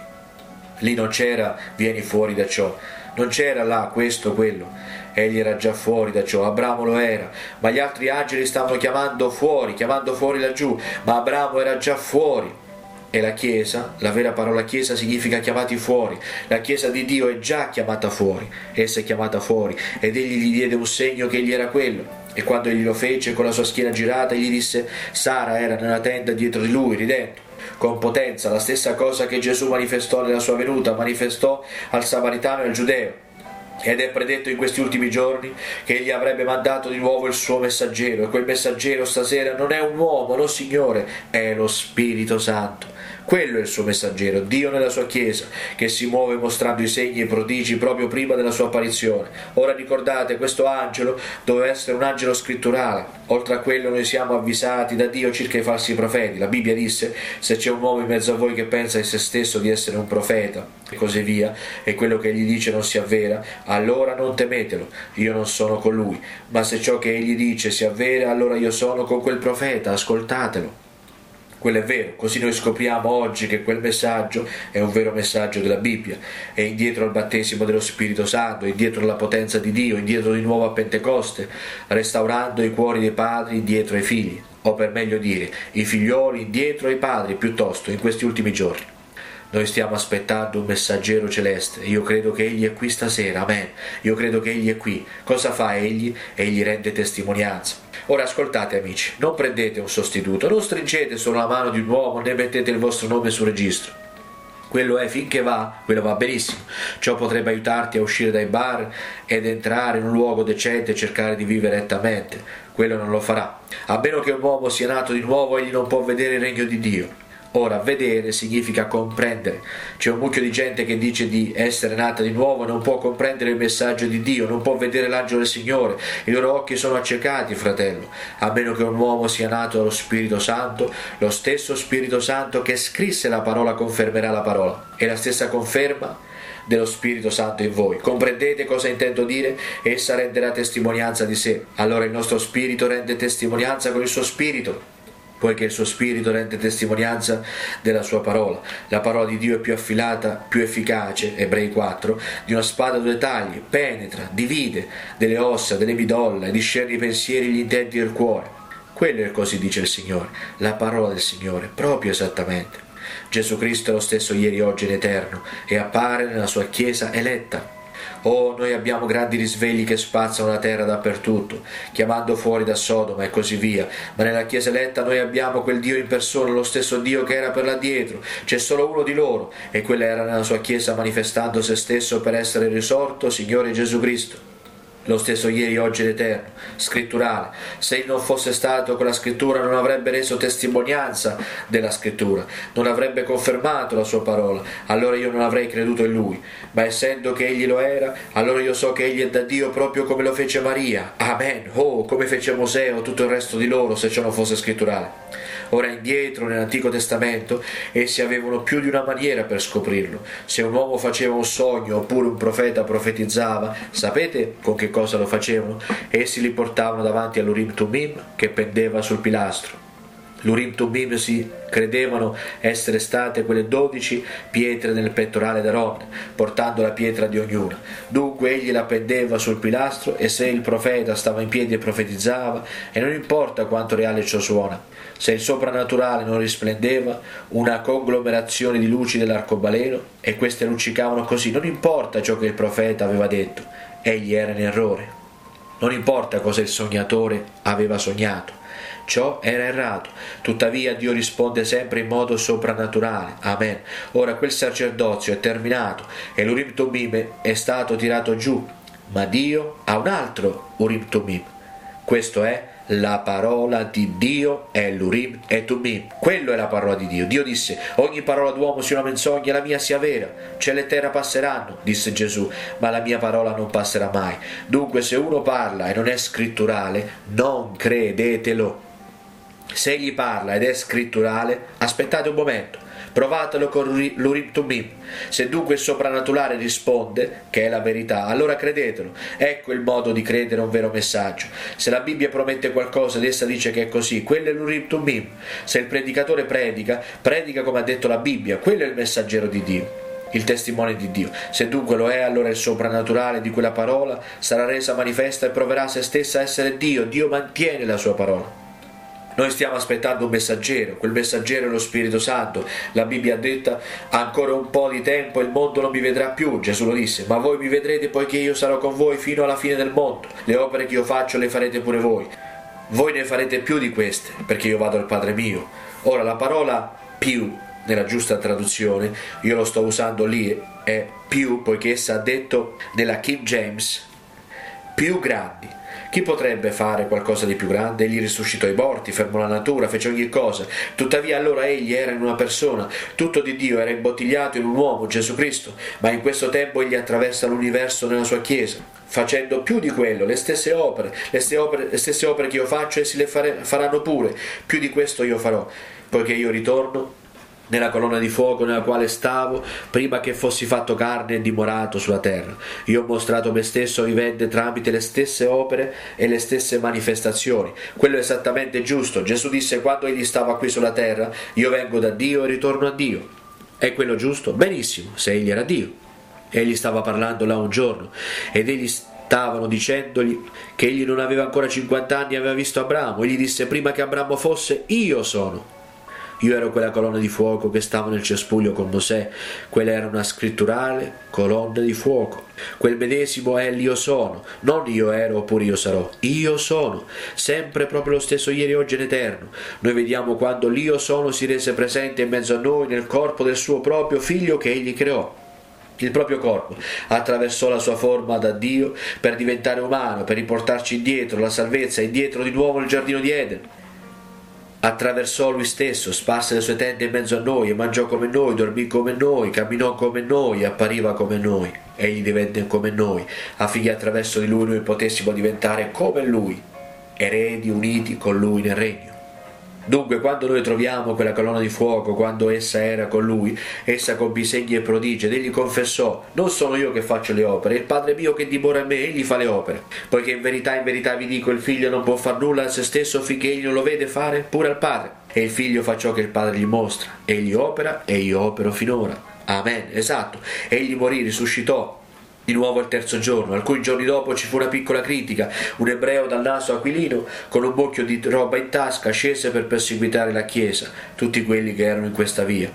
Speaker 1: Lì non c'era vieni fuori da ciò, non c'era là questo, quello. Egli era già fuori da ciò, Abramo lo era, ma gli altri angeli stavano chiamando fuori laggiù, ma Abramo era già fuori. E la Chiesa, la vera parola Chiesa significa chiamati fuori. La Chiesa di Dio è già chiamata fuori, essa è chiamata fuori, ed egli gli diede un segno che egli era quello. E quando egli lo fece con la sua schiena girata, gli disse: Sara era nella tenda dietro di lui, ridendo. Con potenza, la stessa cosa che Gesù manifestò nella sua venuta, manifestò al Samaritano e al Giudeo. Ed è predetto in questi ultimi giorni che egli avrebbe mandato di nuovo il suo messaggero, e quel messaggero stasera non è un uomo, no Signore, è lo Spirito Santo. Quello è il suo messaggero, Dio nella sua Chiesa, che si muove mostrando i segni e i prodigi proprio prima della sua apparizione. Ora ricordate, questo angelo doveva essere un angelo scritturale. Oltre a quello noi siamo avvisati da Dio circa i falsi profeti. La Bibbia disse: se c'è un uomo in mezzo a voi che pensa di se stesso di essere un profeta, e così via, e quello che egli dice non si avvera, allora non temetelo, io non sono con lui. Ma se ciò che egli dice si avvera, allora io sono con quel profeta, ascoltatelo. Quello è vero, così noi scopriamo oggi che quel messaggio è un vero messaggio della Bibbia, è indietro al battesimo dello Spirito Santo, indietro alla potenza di Dio, indietro di nuovo a Pentecoste, restaurando i cuori dei padri indietro ai figli, o per meglio dire, i figlioli indietro ai padri piuttosto in questi ultimi giorni. Noi stiamo aspettando un messaggero celeste. Io credo che egli è qui stasera, amen. Io credo che egli è qui. Cosa fa egli? Egli rende testimonianza. Ora ascoltate amici, non prendete un sostituto, non stringete solo la mano di un uomo né mettete il vostro nome sul registro. Quello è finché va, quello va benissimo. Ciò potrebbe aiutarti a uscire dai bar ed entrare in un luogo decente e cercare di vivere rettamente. Quello non lo farà. A meno che un uomo sia nato di nuovo, egli non può vedere il regno di Dio. Ora, vedere significa comprendere. C'è un mucchio di gente che dice di essere nata di nuovo e non può comprendere il messaggio di Dio, non può vedere l'angelo del Signore. I loro occhi sono accecati, fratello. A meno che un uomo sia nato dallo Spirito Santo, lo stesso Spirito Santo che scrisse la parola confermerà la parola. E la stessa conferma dello Spirito Santo in voi. Comprendete cosa intendo dire? Essa renderà testimonianza di sé. Allora il nostro spirito rende testimonianza con il suo spirito, poiché il suo spirito rende testimonianza della sua parola. La parola di Dio è più affilata, più efficace, Ebrei 4, di una spada a 2 tagli, penetra, divide delle ossa, delle midolla e discerne i pensieri e gli intenti del cuore. Quello è così dice il Signore, la parola del Signore, proprio esattamente. Gesù Cristo è lo stesso ieri, oggi ed eterno, e appare nella sua Chiesa eletta. Oh, noi abbiamo grandi risvegli che spazzano la terra dappertutto, chiamando fuori da Sodoma e così via, ma nella Chiesa eletta noi abbiamo quel Dio in persona, lo stesso Dio che era per là dietro. C'è solo uno di loro, e quella era nella sua Chiesa, manifestando se stesso per essere risorto, Signore Gesù Cristo. Lo stesso ieri, oggi ed eterno, scritturale. Se egli non fosse stato con la scrittura, non avrebbe reso testimonianza della scrittura, non avrebbe confermato la sua parola, allora io non avrei creduto in lui. Ma essendo che egli lo era, allora io so che egli è da Dio, proprio come lo fece Maria. Amen. Oh, come fece Mosè o tutto il resto di loro, se ciò non fosse scritturale. Ora indietro, nell'Antico Testamento, essi avevano più di una maniera per scoprirlo. Se un uomo faceva un sogno oppure un profeta profetizzava, sapete con che cosa lo facevano? Essi li portavano davanti all'Urim Tumim che pendeva sul pilastro. L'Urim Tumim si credevano essere state quelle 12 pietre nel pettorale d'Aaron, portando la pietra di ognuna. Dunque egli la pendeva sul pilastro, e se il profeta stava in piedi e profetizzava, e non importa quanto reale ciò suona, se il soprannaturale non risplendeva, una conglomerazione di luci dell'arcobaleno, e queste luccicavano così, non importa ciò che il profeta aveva detto, egli era in errore. Non importa cosa il sognatore aveva sognato, ciò era errato. Tuttavia Dio risponde sempre in modo soprannaturale. Amen. Ora quel sacerdozio è terminato e l'Urim Tumim è stato tirato giù, ma Dio ha un altro Urim Tumim. Questo è la parola di Dio, è l'Urim e Tumim. Quello è la parola di Dio. Dio disse: ogni parola d'uomo sia una menzogna, la mia sia vera. Cielo e terra passeranno, disse Gesù, ma la mia parola non passerà mai. Dunque se uno parla e non è scritturale, non credetelo. Se egli parla ed è scritturale, aspettate un momento, provatelo con l'Urim Tumim. Se dunque il soprannaturale risponde che è la verità, allora credetelo. Ecco il modo di credere un vero messaggio. Se la Bibbia promette qualcosa ed essa dice che è così, quello è l'Urim Tumim. Se il predicatore predica come ha detto la Bibbia, quello è il messaggero di Dio, il testimone di Dio. Se dunque lo è, allora il soprannaturale di quella parola sarà resa manifesta e proverà se stessa essere Dio. Dio mantiene la sua parola. Noi stiamo aspettando un messaggero, quel messaggero è lo Spirito Santo. La Bibbia ha detto: ancora un po' di tempo e il mondo non mi vedrà più. Gesù lo disse: ma voi mi vedrete, poiché io sarò con voi fino alla fine del mondo. Le opere che io faccio le farete pure voi. Voi ne farete più di queste, perché io vado al Padre mio. Ora la parola più, nella giusta traduzione, io lo sto usando lì, è più, poiché essa ha detto nella King James più grandi. Chi potrebbe fare qualcosa di più grande? Egli risuscitò i morti, fermò la natura, fece ogni cosa. Tuttavia allora egli era in una persona, tutto di Dio era imbottigliato in un uomo, Gesù Cristo, ma in questo tempo egli attraversa l'universo nella sua Chiesa, facendo più di quello, le stesse opere che io faccio, essi le faranno pure. Più di questo io farò, poiché io ritorno nella colonna di fuoco nella quale stavo prima che fossi fatto carne e dimorato sulla terra. Io ho mostrato me stesso vivente tramite le stesse opere e le stesse manifestazioni. Quello è esattamente giusto. Gesù disse quando egli stava qui sulla terra: io vengo da Dio e ritorno a Dio. È quello giusto? Benissimo, se egli era Dio. Egli stava parlando là un giorno ed egli stavano dicendogli che egli non aveva ancora 50 anni e aveva visto Abramo. Egli disse: prima che Abramo fosse, io sono. Io ero quella colonna di fuoco che stava nel cespuglio con Mosè. Quella era una scritturale colonna di fuoco. Quel medesimo è l'Io sono, non io ero oppure io sarò. Io sono, sempre proprio lo stesso ieri, oggi ed eterno. Noi vediamo quando l'Io sono si rese presente in mezzo a noi nel corpo del suo proprio figlio che egli creò. Il proprio corpo attraversò la sua forma da Dio per diventare umano, per riportarci indietro la salvezza, indietro di nuovo nel giardino di Eden. Attraversò lui stesso, sparse le sue tende in mezzo a noi e mangiò come noi, dormì come noi, camminò come noi, appariva come noi. Egli divenne come noi, affinché attraverso di lui noi potessimo diventare come lui, eredi uniti con lui nel regno. Dunque, quando noi troviamo quella colonna di fuoco, quando essa era con lui, essa compì segni e prodigi, ed egli confessò: non sono io che faccio le opere, è il Padre mio che dimora in me, egli fa le opere. Poiché in verità vi dico, il figlio non può far nulla a se stesso finché egli non lo vede fare pure al Padre. E il figlio fa ciò che il Padre gli mostra, egli opera e io opero finora. Amen, esatto. Egli morì, risuscitò di nuovo il terzo giorno. Alcuni giorni dopo ci fu una piccola critica. Un ebreo dal naso aquilino con un mucchio di roba in tasca scese per perseguitare la Chiesa, tutti quelli che erano in questa via.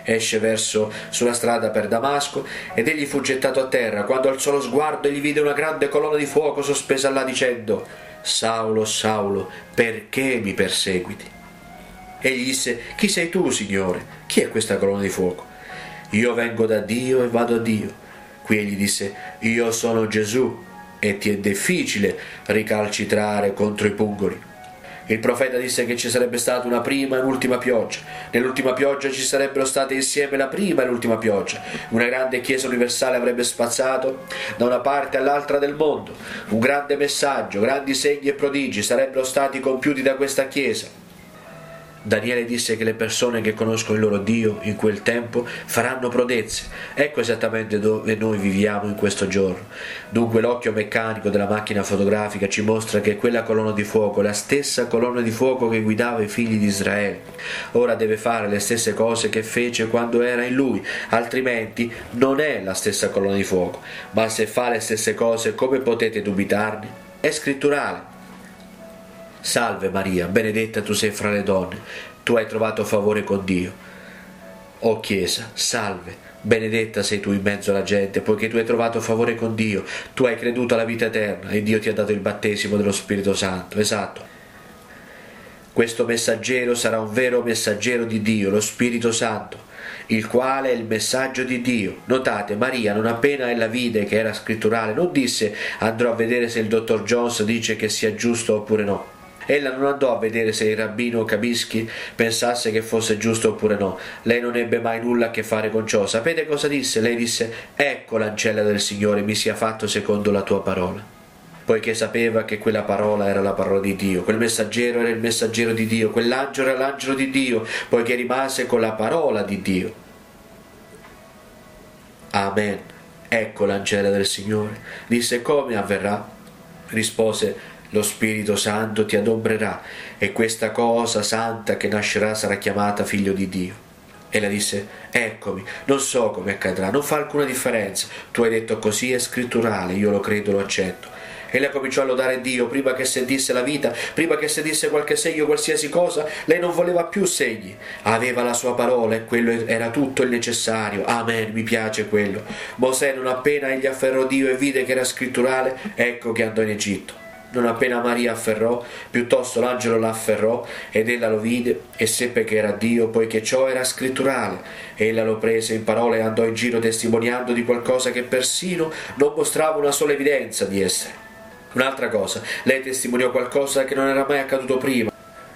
Speaker 1: esce verso sulla strada per Damasco, ed egli fu gettato a terra. Quando alzò lo sguardo, egli vide una grande colonna di fuoco sospesa là, dicendo: Saulo, Saulo, perché mi perseguiti? Egli disse: Chi sei tu, Signore? Chi è questa colonna di fuoco? Io vengo da Dio e vado a Dio. Qui egli disse: Io sono Gesù, e ti è difficile ricalcitrare contro i pungoli. Il profeta disse che ci sarebbe stata una prima e un'ultima pioggia. Nell'ultima pioggia ci sarebbero state insieme la prima e l'ultima pioggia. Una grande chiesa universale avrebbe spazzato da una parte all'altra del mondo. Un grande messaggio, grandi segni e prodigi sarebbero stati compiuti da questa chiesa. Daniele disse che le persone che conoscono il loro Dio in quel tempo faranno prodezze. Ecco esattamente dove noi viviamo in questo giorno. Dunque l'occhio meccanico della macchina fotografica ci mostra che quella colonna di fuoco è la stessa colonna di fuoco che guidava i figli di Israele. Ora deve fare le stesse cose che fece quando era in lui, altrimenti non è la stessa colonna di fuoco. Ma se fa le stesse cose, come potete dubitarne? È scritturale. Salve Maria, benedetta tu sei fra le donne, tu hai trovato favore con Dio. O Chiesa, salve, benedetta sei tu in mezzo alla gente, poiché tu hai trovato favore con Dio, tu hai creduto alla vita eterna e Dio ti ha dato il battesimo dello Spirito Santo. Esatto. Questo messaggero sarà un vero messaggero di Dio, lo Spirito Santo, il quale è il messaggio di Dio. Notate, Maria non appena ella vide che era scritturale non disse: andrò a vedere se il dottor Jones dice che sia giusto oppure no. Ella non andò a vedere se il rabbino Kabischi pensasse che fosse giusto oppure no. Lei non ebbe mai nulla a che fare con ciò. Sapete cosa disse? Lei disse: ecco l'ancella del Signore, mi sia fatto secondo la tua parola. Poiché sapeva che quella parola era la parola di Dio, quel messaggero era il messaggero di Dio, quell'angelo era l'angelo di Dio, poiché rimase con la parola di Dio. Amen. Ecco l'ancella del Signore. Disse: come avverrà? Rispose: lo Spirito Santo ti adombrerà e questa cosa santa che nascerà sarà chiamata figlio di Dio. Ella disse: eccomi, non so come accadrà, non fa alcuna differenza, tu hai detto così, è scritturale, io lo credo, lo accetto. Ella cominciò a lodare Dio. Prima che sentisse la vita, prima che sentisse qualche segno, qualsiasi cosa, lei non voleva più segni, aveva la sua parola e quello era tutto il necessario. Amen, mi piace quello. Mosè, non appena egli afferrò Dio e vide che era scritturale, ecco che andò in Egitto. Non appena Maria afferrò, piuttosto l'angelo la afferrò, ed ella lo vide e seppe che era Dio, poiché ciò era scritturale. Ella lo prese in parola e andò in giro testimoniando di qualcosa che persino non mostrava una sola evidenza di essere. Un'altra cosa, lei testimoniò qualcosa che non era mai accaduto prima.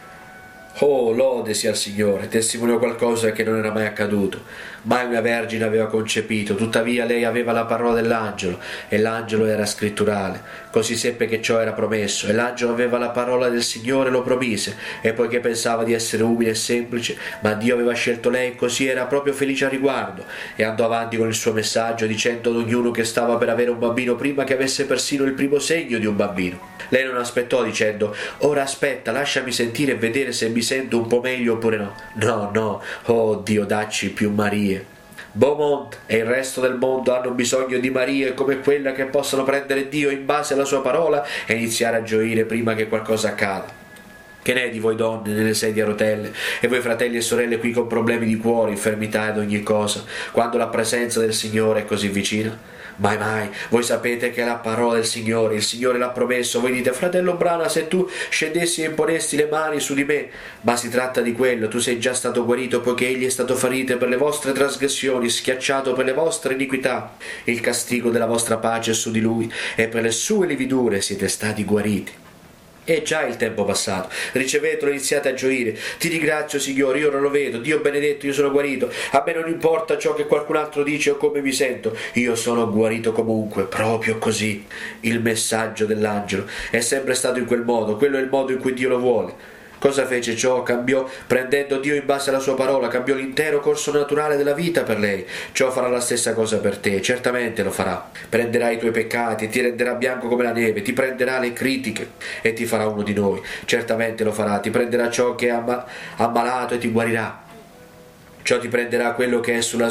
Speaker 1: Oh, lode sia al Signore, testimoniò qualcosa che non era mai accaduto. Mai una vergine aveva concepito, tuttavia lei aveva la parola dell'angelo, e l'angelo era scritturale. Così seppe che ciò era promesso, e l'angelo aveva la parola del Signore e lo promise, e poiché pensava di essere umile e semplice, ma Dio aveva scelto lei, così era proprio felice al riguardo, e andò avanti con il suo messaggio, dicendo ad ognuno che stava per avere un bambino prima che avesse persino il primo segno di un bambino. Lei non aspettò dicendo: ora aspetta, lasciami sentire e vedere se mi sento un po' meglio oppure no. No, oh Dio, dacci più Marie. Beaumont e il resto del mondo hanno bisogno di Marie come quella che possono prendere Dio in base alla sua parola e iniziare a gioire prima che qualcosa accada. Che ne è di voi donne nelle sedie a rotelle e voi fratelli e sorelle qui con problemi di cuore, infermità ed ogni cosa, quando la presenza del Signore è così vicina? Mai, voi sapete che è la parola del Signore, il Signore l'ha promesso. Voi dite: fratello Brana, se tu scendessi e imponesti le mani su di me, ma si tratta di quello, tu sei già stato guarito, poiché egli è stato ferito per le vostre trasgressioni, schiacciato per le vostre iniquità, il castigo della vostra pace è su di lui, e per le sue lividure siete stati guariti. È già il tempo passato, ricevetelo, iniziate a gioire. Ti ringrazio Signore, io non lo vedo, Dio benedetto, io sono guarito, a me non importa ciò che qualcun altro dice o come mi sento, io sono guarito comunque, proprio così. Il messaggio dell'angelo è sempre stato in quel modo, quello è il modo in cui Dio lo vuole. Cosa fece ciò? Cambiò, prendendo Dio in base alla sua parola, cambiò l'intero corso naturale della vita per lei. Ciò farà la stessa cosa per te, certamente lo farà. Prenderà i tuoi peccati e ti renderà bianco come la neve, ti prenderà le critiche e ti farà uno di noi. Certamente lo farà, ti prenderà ciò che è ammalato e ti guarirà. Ciò ti prenderà quello che è sulla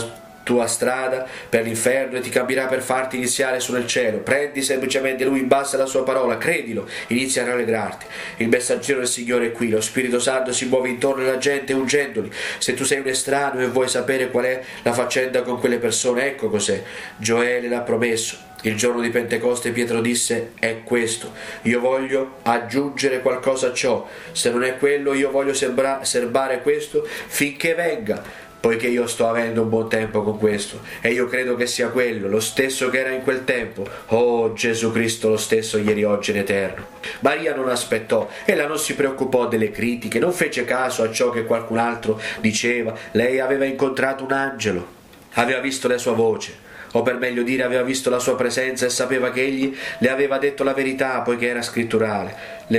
Speaker 1: tua strada per l'inferno e ti cambierà per farti iniziare su nel cielo. Prendi semplicemente lui in base alla sua parola, credilo, inizia a rallegrarti. Il messaggero del Signore è qui, lo Spirito Santo si muove intorno alla gente ungendoli. Se tu sei un estraneo e vuoi sapere qual è la faccenda con quelle persone, ecco cos'è. Gioele l'ha promesso. Il giorno di Pentecoste Pietro disse: è questo, io voglio aggiungere qualcosa a ciò, se non è quello io voglio serbare questo finché venga, poiché io sto avendo un buon tempo con questo, e io credo che sia quello, lo stesso che era in quel tempo. Oh Gesù Cristo, lo stesso ieri, oggi in eterno. Maria non aspettò, ella non si preoccupò delle critiche, non fece caso a ciò che qualcun altro diceva. Lei aveva incontrato un angelo, aveva visto la sua voce, o per meglio dire aveva visto la sua presenza e sapeva che egli le aveva detto la verità, poiché era scritturale.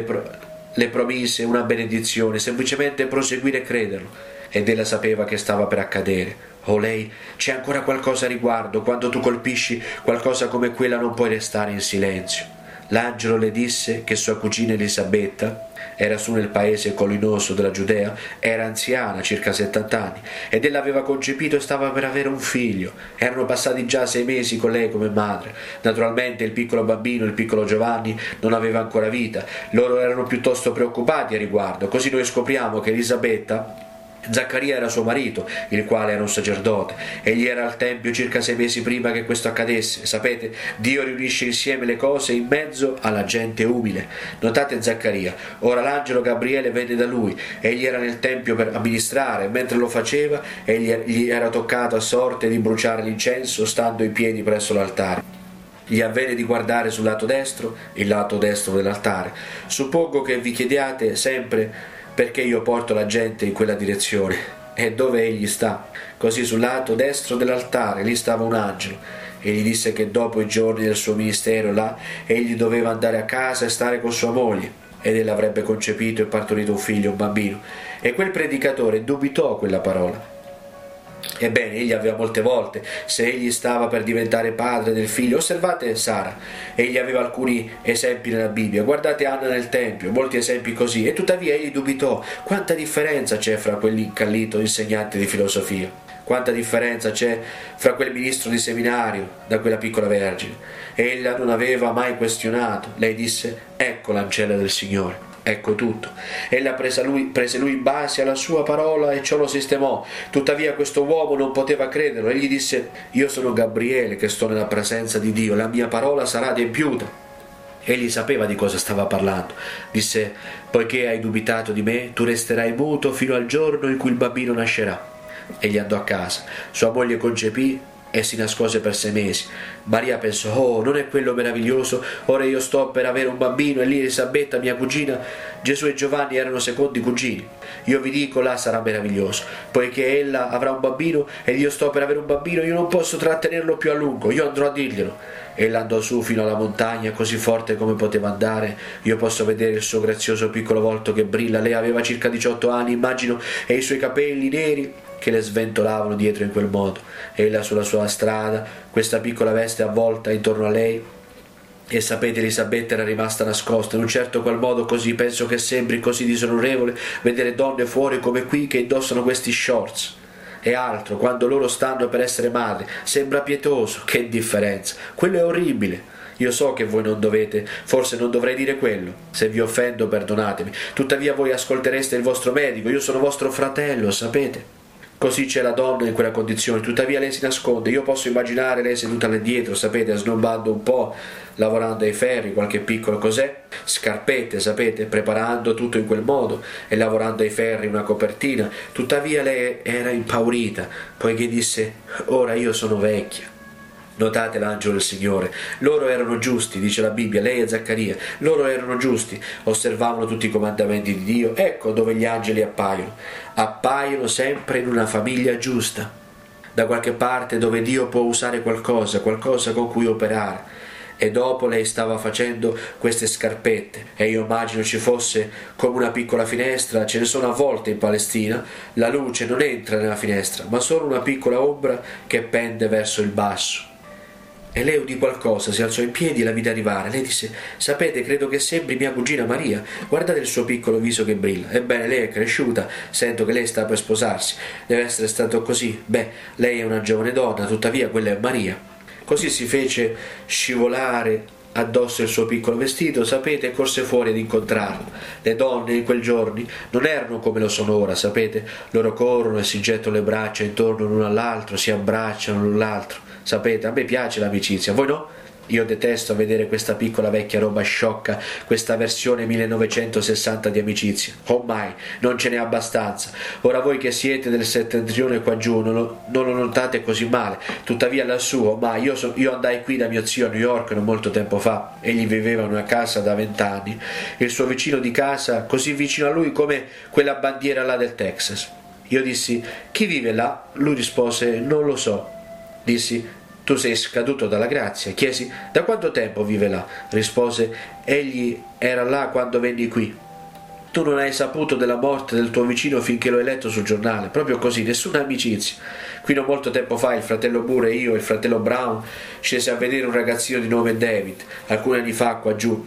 Speaker 1: Le promise una benedizione, semplicemente proseguire e crederlo, ed ella sapeva che stava per accadere. Oh lei, c'è ancora qualcosa a riguardo. Quando tu colpisci qualcosa come quella non puoi restare in silenzio. L'angelo le disse che sua cugina Elisabetta era su nel paese collinoso della Giudea, era anziana, circa 70 anni, ed ella aveva concepito e stava per avere un figlio. Erano passati già 6 mesi con lei come madre. Naturalmente il piccolo bambino, il piccolo Giovanni, non aveva ancora vita. Loro erano piuttosto preoccupati a riguardo. Così noi scopriamo che Elisabetta, Zaccaria era suo marito, il quale era un sacerdote. Egli era al tempio circa 6 mesi prima che questo accadesse. Sapete, Dio riunisce insieme le cose in mezzo alla gente umile. Notate Zaccaria. Ora l'angelo Gabriele venne da lui. Egli era nel tempio per amministrare. Mentre lo faceva, gli era toccato a sorte di bruciare l'incenso stando in piedi presso l'altare. Gli avvenne di guardare sul lato destro, il lato destro dell'altare. Suppongo che vi chiediate sempre perché io porto la gente in quella direzione e dove egli sta. Così sul lato destro dell'altare lì stava un angelo e gli disse che dopo i giorni del suo ministero là egli doveva andare a casa e stare con sua moglie, ed ella avrebbe concepito e partorito un figlio, un bambino. E quel predicatore dubitò quella parola. Ebbene, egli aveva molte volte, se egli stava per diventare padre del figlio. Osservate Sara, egli aveva alcuni esempi nella Bibbia, guardate Anna nel Tempio, molti esempi così, e tuttavia egli dubitò. Quanta differenza c'è fra quell'incallito insegnante di filosofia, quanta differenza c'è fra quel ministro di seminario da quella piccola vergine. Ella non aveva mai questionato, lei disse: ecco l'ancella del Signore. Ecco tutto. Ella prese lui in base alla sua parola e ciò lo sistemò. Tuttavia questo uomo non poteva crederlo. Egli disse: io sono Gabriele che sto nella presenza di Dio, la mia parola sarà adempiuta. Egli sapeva di cosa stava parlando. Disse: poiché hai dubitato di me, tu resterai muto fino al giorno in cui il bambino nascerà. Egli andò a casa, sua moglie concepì e si nascose per 6 mesi. Maria pensò: oh, non è quello meraviglioso? Ora io sto per avere un bambino, e lì Elisabetta, mia cugina. Gesù e Giovanni erano secondi cugini. Io vi dico, là sarà meraviglioso, poiché ella avrà un bambino ed io sto per avere un bambino. Io non posso trattenerlo più a lungo, io andrò a dirglielo. Ella andò su fino alla montagna, così forte come poteva andare. Io posso vedere il suo grazioso piccolo volto che brilla. Lei aveva circa 18 anni, immagino, e i suoi capelli neri che le sventolavano dietro in quel modo. Ella sulla sua strada, questa piccola veste avvolta intorno a lei. E sapete, Elisabetta era rimasta nascosta in un certo qual modo. Così penso che sembri così disonorevole vedere donne fuori come qui che indossano questi shorts e altro quando loro stanno per essere madri. Sembra pietoso. Che indifferenza, quello è orribile. Io so che voi non dovete, forse non dovrei dire quello. Se vi offendo perdonatemi, tuttavia voi ascoltereste il vostro medico. Io sono vostro fratello, sapete. Così c'è la donna in quella condizione, tuttavia lei si nasconde. Io posso immaginare lei seduta là dietro, sapete, snobbando un po', lavorando ai ferri, qualche piccolo cos'è, scarpette, sapete, preparando tutto in quel modo e lavorando ai ferri una copertina. Tuttavia lei era impaurita, poiché disse: ora io sono vecchia. Notate l'angelo del Signore. Loro erano giusti, dice la Bibbia, lei e Zaccaria. Loro erano giusti, osservavano tutti i comandamenti di Dio. Ecco dove gli angeli appaiono. Appaiono sempre in una famiglia giusta, da qualche parte dove Dio può usare qualcosa con cui operare. E dopo lei stava facendo queste scarpette, e io immagino ci fosse come una piccola finestra. Ce ne sono a volte in Palestina. La luce non entra nella finestra, ma solo una piccola ombra che pende verso il basso.
Speaker 2: E lei udì qualcosa, si alzò in piedi e la vide arrivare. Lei disse: sapete, credo che sembri mia cugina Maria. Guardate il suo piccolo viso che brilla. Ebbene, lei è cresciuta, sento che lei sta per sposarsi. Deve essere stato così. Beh, lei è una giovane donna, tuttavia quella è Maria. Così si fece scivolare addosso il suo piccolo vestito, sapete, e corse fuori ad incontrarlo. Le donne in quei giorni non erano come lo sono ora, sapete. Loro corrono e si gettano le braccia intorno l'uno all'altro, si abbracciano l'un l'altro. Sapete, a me piace l'amicizia, voi no? Io detesto vedere questa piccola vecchia roba sciocca, questa versione 1960 di amicizia. Oh mai, non ce n'è abbastanza. Ora voi che siete del settentrione qua giù non lo notate così male. Tuttavia lassù, oh mai, io andai qui da mio zio a New York non molto tempo fa. Egli viveva in una casa da 20 anni. Il suo vicino di casa, così vicino a lui come quella bandiera là del Texas. Io dissi: chi vive là? Lui rispose: non lo so. Dissi: tu sei scaduto dalla grazia. Chiesi: da quanto tempo vive là? Rispose: egli era là quando venni qui. Tu non hai saputo della morte del tuo vicino finché lo hai letto sul giornale. Proprio così, nessuna amicizia. Qui non molto tempo fa il fratello Moore e io, il fratello Brown, scese a vedere un ragazzino di nome David, alcuni anni fa qua giù,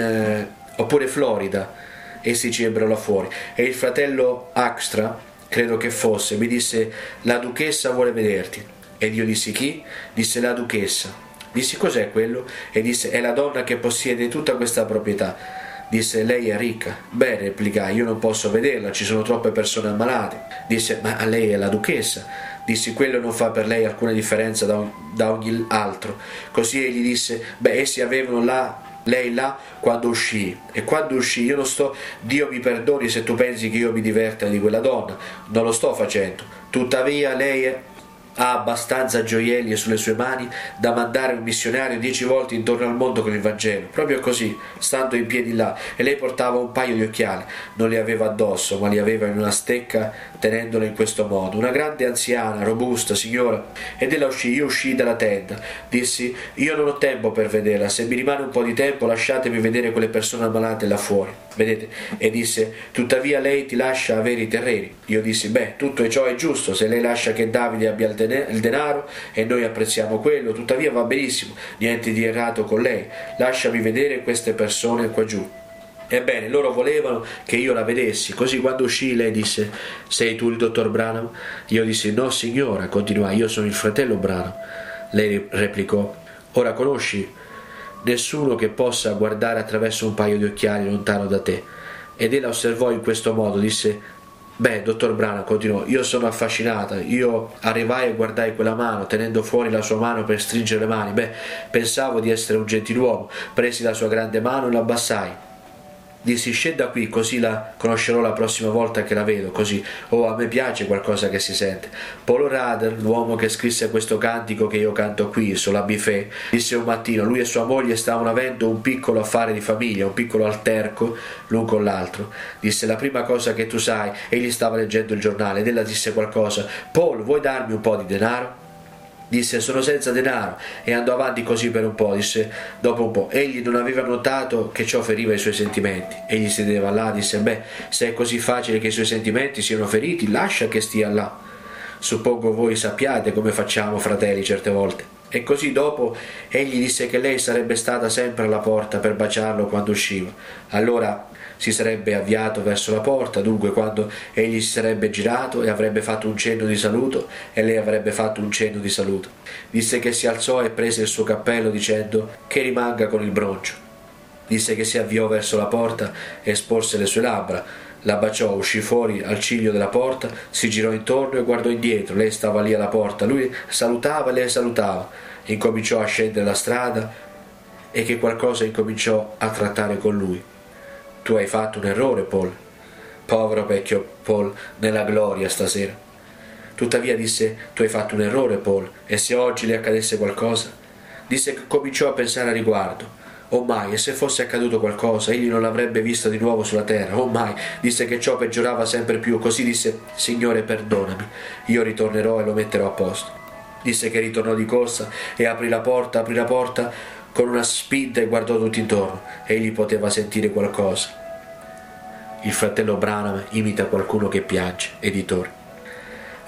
Speaker 2: oppure Florida. Essi ci ebbero là fuori. E il fratello Axtra, credo che fosse, mi disse: la duchessa vuole vederti. Ed io dissi: chi? Disse: la duchessa. Dissi: cos'è quello? E disse: è la donna che possiede tutta questa proprietà. Disse: lei è ricca. Beh, replicai, io non posso vederla, ci sono troppe persone ammalate. Disse: ma lei è la duchessa. Dissi: quello non fa per lei alcuna differenza da ogni altro. Così egli disse: beh, essi avevano lei là quando uscì, e quando uscì io non sto, Dio mi perdoni se tu pensi che io mi diverta di quella donna, non lo sto facendo. Tuttavia lei ha abbastanza gioielli sulle sue mani da mandare un missionario 10 volte intorno al mondo con il Vangelo, proprio così, stando in piedi là. E lei portava un paio di occhiali, non li aveva addosso, ma li aveva in una stecca, tenendola in questo modo. Una grande anziana, robusta signora. Ed ella uscì, io uscii dalla tenda. Dissi: io non ho tempo per vederla, se mi rimane un po' di tempo lasciatemi vedere quelle persone ammalate là fuori. Vedete? E disse: tuttavia lei ti lascia avere i terreni. Io dissi: beh, tutto ciò è giusto, se lei lascia che Davide abbia il denaro e noi apprezziamo quello, tuttavia va benissimo, niente di errato con lei. Lasciami vedere queste persone qua giù. Ebbene, loro volevano che io la vedessi, così quando uscì lei disse: sei tu il dottor Branham? Io dissi: no signora, continuai, io sono il fratello Branham. Lei replicò: ora conosci nessuno che possa guardare attraverso un paio di occhiali lontano da te? Ed ella osservò in questo modo, disse: beh, dottor Branham, continuò, io sono affascinata. Io arrivai e guardai quella mano, tenendo fuori la sua mano per stringere le mani. Beh, pensavo di essere un gentiluomo. Presi la sua grande mano e la abbassai. Dissi: scenda qui, così la conoscerò la prossima volta che la vedo. Così, oh, a me piace qualcosa che si sente. Paul Rader, l'uomo che scrisse questo cantico che io canto qui, sulla Bifè, disse un mattino: lui e sua moglie stavano avendo un piccolo affare di famiglia, un piccolo alterco l'un con l'altro. Disse: la prima cosa che tu sai, egli stava leggendo il giornale ed ella disse qualcosa: Paul, vuoi darmi un po' di denaro? Disse: sono senza denaro, e andò avanti così per un po'. Disse dopo un po': egli non aveva notato che ciò feriva i suoi sentimenti. Egli sedeva là, disse: beh, se è così facile che i suoi sentimenti siano feriti, lascia che stia là. Suppongo voi sappiate come facciamo fratelli certe volte. E così dopo egli disse che lei sarebbe stata sempre alla porta per baciarlo quando usciva. Allora si sarebbe avviato verso la porta, dunque quando egli si sarebbe girato e avrebbe fatto un cenno di saluto, e lei avrebbe fatto un cenno di saluto. Disse che si alzò e prese il suo cappello dicendo che rimanga con il broncio. Disse che si avviò verso la porta e sporse le sue labbra, la baciò, uscì fuori al ciglio della porta, si girò intorno e guardò indietro. Lei stava lì alla porta, lui salutava e lei salutava. Incominciò a scendere la strada e che qualcosa incominciò a trattare con lui. Tu hai fatto un errore, Paul. Povero vecchio Paul, nella gloria stasera. Tuttavia disse: tu hai fatto un errore, Paul, e se oggi le accadesse qualcosa? Disse che cominciò a pensare a riguardo. Oh mai, e se fosse accaduto qualcosa, egli non l'avrebbe vista di nuovo sulla terra. Oh mai, disse che ciò peggiorava sempre più. Così disse: Signore, perdonami, io ritornerò e lo metterò a posto. Disse che ritornò di corsa e aprì la porta con una spinta e guardò tutto intorno. Egli poteva sentire qualcosa. Il fratello Branham imita qualcuno che piange. Editore.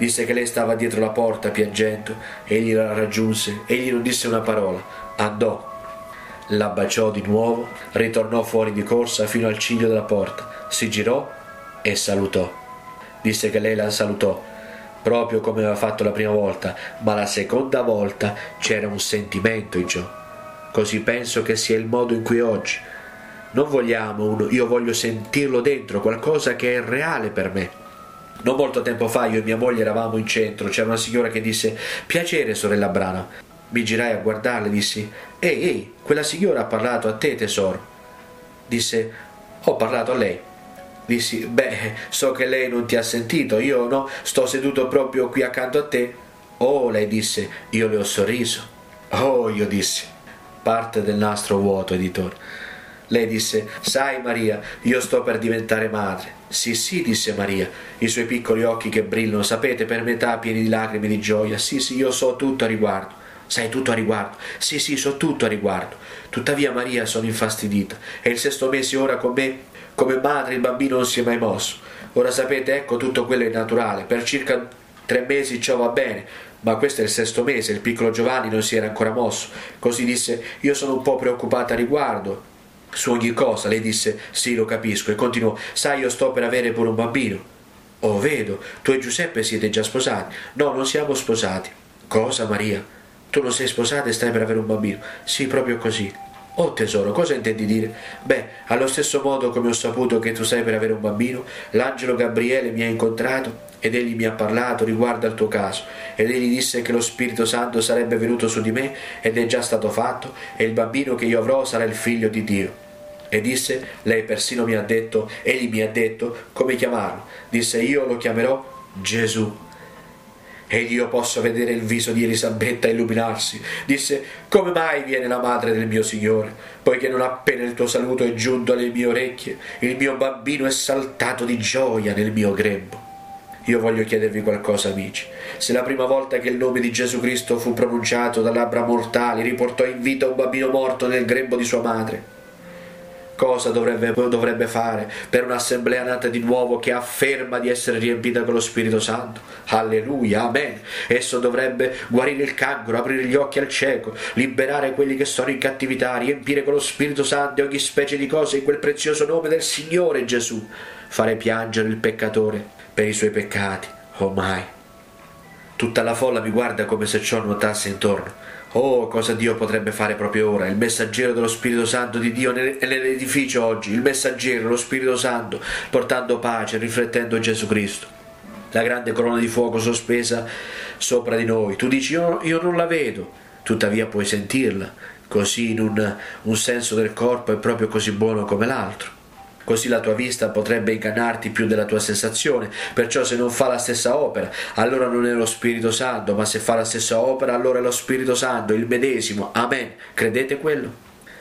Speaker 2: Disse che lei stava dietro la porta piangendo. Egli la raggiunse. Egli non disse una parola. Andò. La baciò di nuovo, ritornò fuori di corsa fino al ciglio della porta, si girò e salutò. Disse che lei la salutò, proprio come aveva fatto la prima volta, ma la seconda volta c'era un sentimento in Joe. Così penso che sia il modo in cui oggi non vogliamo io voglio sentirlo dentro, qualcosa che è reale per me. Non molto tempo fa io e mia moglie eravamo in centro, c'era una signora che disse: piacere, sorella Branham. Mi girai a guardarle e dissi: ehi, quella signora ha parlato a te, tesoro. Disse: ho parlato a lei. Dissi: beh, so che lei non ti ha sentito, io no, sto seduto proprio qui accanto a te. Oh, lei disse. Io le ho sorriso. Oh, io dissi: parte del nastro vuoto, editore. Lei disse: sai Maria, io sto per diventare madre. Sì, sì, disse Maria, i suoi piccoli occhi che brillano, sapete, per metà pieni di lacrime di gioia. Sì, sì, io so tutto a riguardo. Sai tutto a riguardo? Sì, sì, so tutto a riguardo. Tuttavia, Maria, sono infastidita. È il 6° mese ora con me. Come madre il bambino non si è mai mosso. Ora sapete, ecco, tutto quello è naturale. Per circa 3 mesi ciò va bene, ma questo è il 6° mese, il piccolo Giovanni non si era ancora mosso. Così disse: io sono un po' preoccupata a riguardo. Su ogni cosa. Lei disse: sì, lo capisco, e continuò: sai, io sto per avere pure un bambino. Oh, vedo, tu e Giuseppe siete già sposati. No, non siamo sposati. Cosa, Maria? Tu non sei sposata e stai per avere un bambino? Sì, proprio così. Oh tesoro, cosa intendi dire? Beh, allo stesso modo come ho saputo che tu stai per avere un bambino, l'angelo Gabriele mi ha incontrato ed egli mi ha parlato riguardo al tuo caso, ed egli disse che lo Spirito Santo sarebbe venuto su di me ed è già stato fatto, e il bambino che io avrò sarà il figlio di Dio. E disse, lei persino mi ha detto, egli mi ha detto come chiamarlo. Disse: io lo chiamerò Gesù. Ed io posso vedere il viso di Elisabetta illuminarsi. Disse: come mai viene la madre del mio Signore? Poiché non appena il tuo saluto è giunto alle mie orecchie, il mio bambino è saltato di gioia nel mio grembo. Io voglio chiedervi qualcosa, amici. Se la prima volta che il nome di Gesù Cristo fu pronunciato da labbra mortali riportò in vita un bambino morto nel grembo di sua madre, cosa dovrebbe fare per un'assemblea nata di nuovo che afferma di essere riempita con lo Spirito Santo? Alleluia, amen. Esso dovrebbe guarire il cancro, aprire gli occhi al cieco, liberare quelli che sono in cattività, riempire con lo Spirito Santo ogni specie di cose in quel prezioso nome del Signore Gesù, fare piangere il peccatore per i suoi peccati. Oh mai. Tutta la folla mi guarda come se ciò nuotasse intorno. Oh, cosa Dio potrebbe fare proprio ora, il messaggero dello Spirito Santo di Dio nell'edificio oggi, il messaggero, lo Spirito Santo, portando pace, riflettendo Gesù Cristo. La grande corona di fuoco sospesa sopra di noi. Tu dici: io non la vedo, tuttavia puoi sentirla, così in un senso del corpo è proprio così buono come l'altro. Così la tua vista potrebbe ingannarti più della tua sensazione, perciò se non fa la stessa opera, allora non è lo Spirito Santo, ma se fa la stessa opera, allora è lo Spirito Santo, il medesimo. Amen. Credete quello?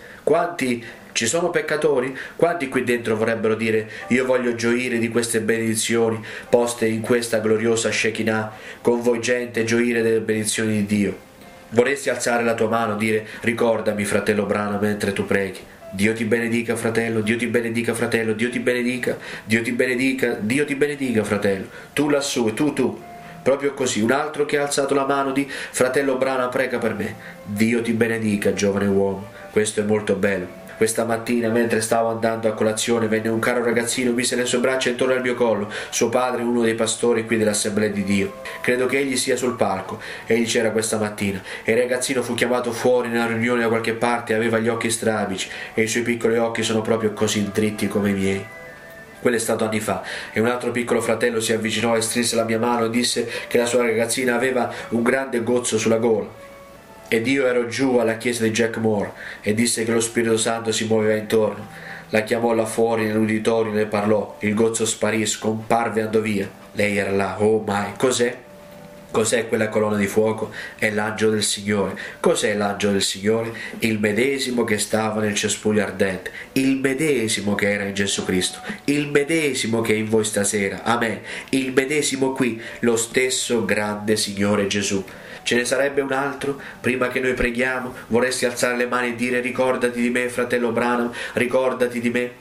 Speaker 2: Quanti ci sono peccatori? Quanti qui dentro vorrebbero dire: io voglio gioire di queste benedizioni poste in questa gloriosa Shekinah, convolgente gioire delle benedizioni di Dio? Vorresti alzare la tua mano e dire: ricordami, fratello Branham, mentre tu preghi. Dio ti benedica, fratello, Dio ti benedica, fratello, Dio ti benedica, Dio ti benedica, Dio ti benedica, fratello. Tu lassù e tu. Proprio così. Un altro che ha alzato la mano di: fratello Branham, prega per me. Dio ti benedica, giovane uomo. Questo è molto bello. Questa mattina, mentre stavo andando a colazione, venne un caro ragazzino, mise le sue braccia intorno al mio collo. Suo padre è uno dei pastori qui dell'Assemblea di Dio. Credo che egli sia sul palco. Egli c'era questa mattina. E il ragazzino fu chiamato fuori nella riunione da qualche parte e aveva gli occhi strabici, e i suoi piccoli occhi sono proprio così dritti come i miei. Quello è stato anni fa, e un altro piccolo fratello si avvicinò e strinse la mia mano e disse che la sua ragazzina aveva un grande gozzo sulla gola. Ed io ero giù alla chiesa di Jack Moore e disse che lo Spirito Santo si muoveva intorno. La chiamò là fuori nell'uditorio e ne parlò. Il gozzo sparì, scomparve e andò via. Lei era là. Oh mai, cos'è? Cos'è quella colonna di fuoco? È l'angelo del Signore. Cos'è l'angelo del Signore? Il medesimo che stava nel cespuglio ardente, il medesimo che era in Gesù Cristo, il medesimo che è in voi stasera. Amen. Il medesimo qui, lo stesso grande Signore Gesù. Ce ne sarebbe un altro? Prima che noi preghiamo, vorresti alzare le mani e dire: ricordati di me, fratello Branham, ricordati di me.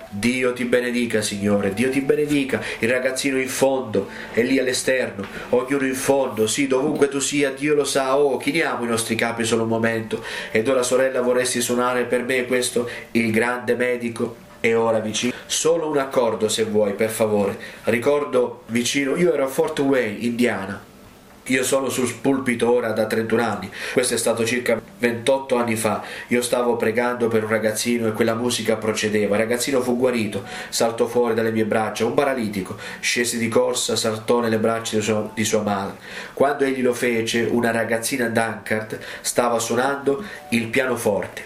Speaker 2: Dio ti benedica, Signore, Dio ti benedica. Il ragazzino in fondo è lì all'esterno, ognuno in fondo, sì, dovunque tu sia, Dio lo sa. Oh, chiniamo i nostri capi solo un momento. Ed ora, sorella, vorresti suonare per me questo, Il grande medico è ora vicino? Solo un accordo, se vuoi, per favore. Ricordo vicino, io ero a Fort Wayne, Indiana. Io sono sul pulpito ora da 31 anni, questo è stato circa 28 anni fa. Io stavo pregando per un ragazzino e quella musica procedeva. Il ragazzino fu guarito, saltò fuori dalle mie braccia, un paralitico, scese di corsa, saltò nelle braccia di sua madre. Quando egli lo fece, una ragazzina Dunkard stava suonando il pianoforte.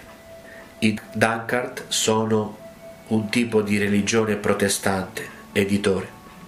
Speaker 2: I Dunkard sono un tipo di religione protestante, editore.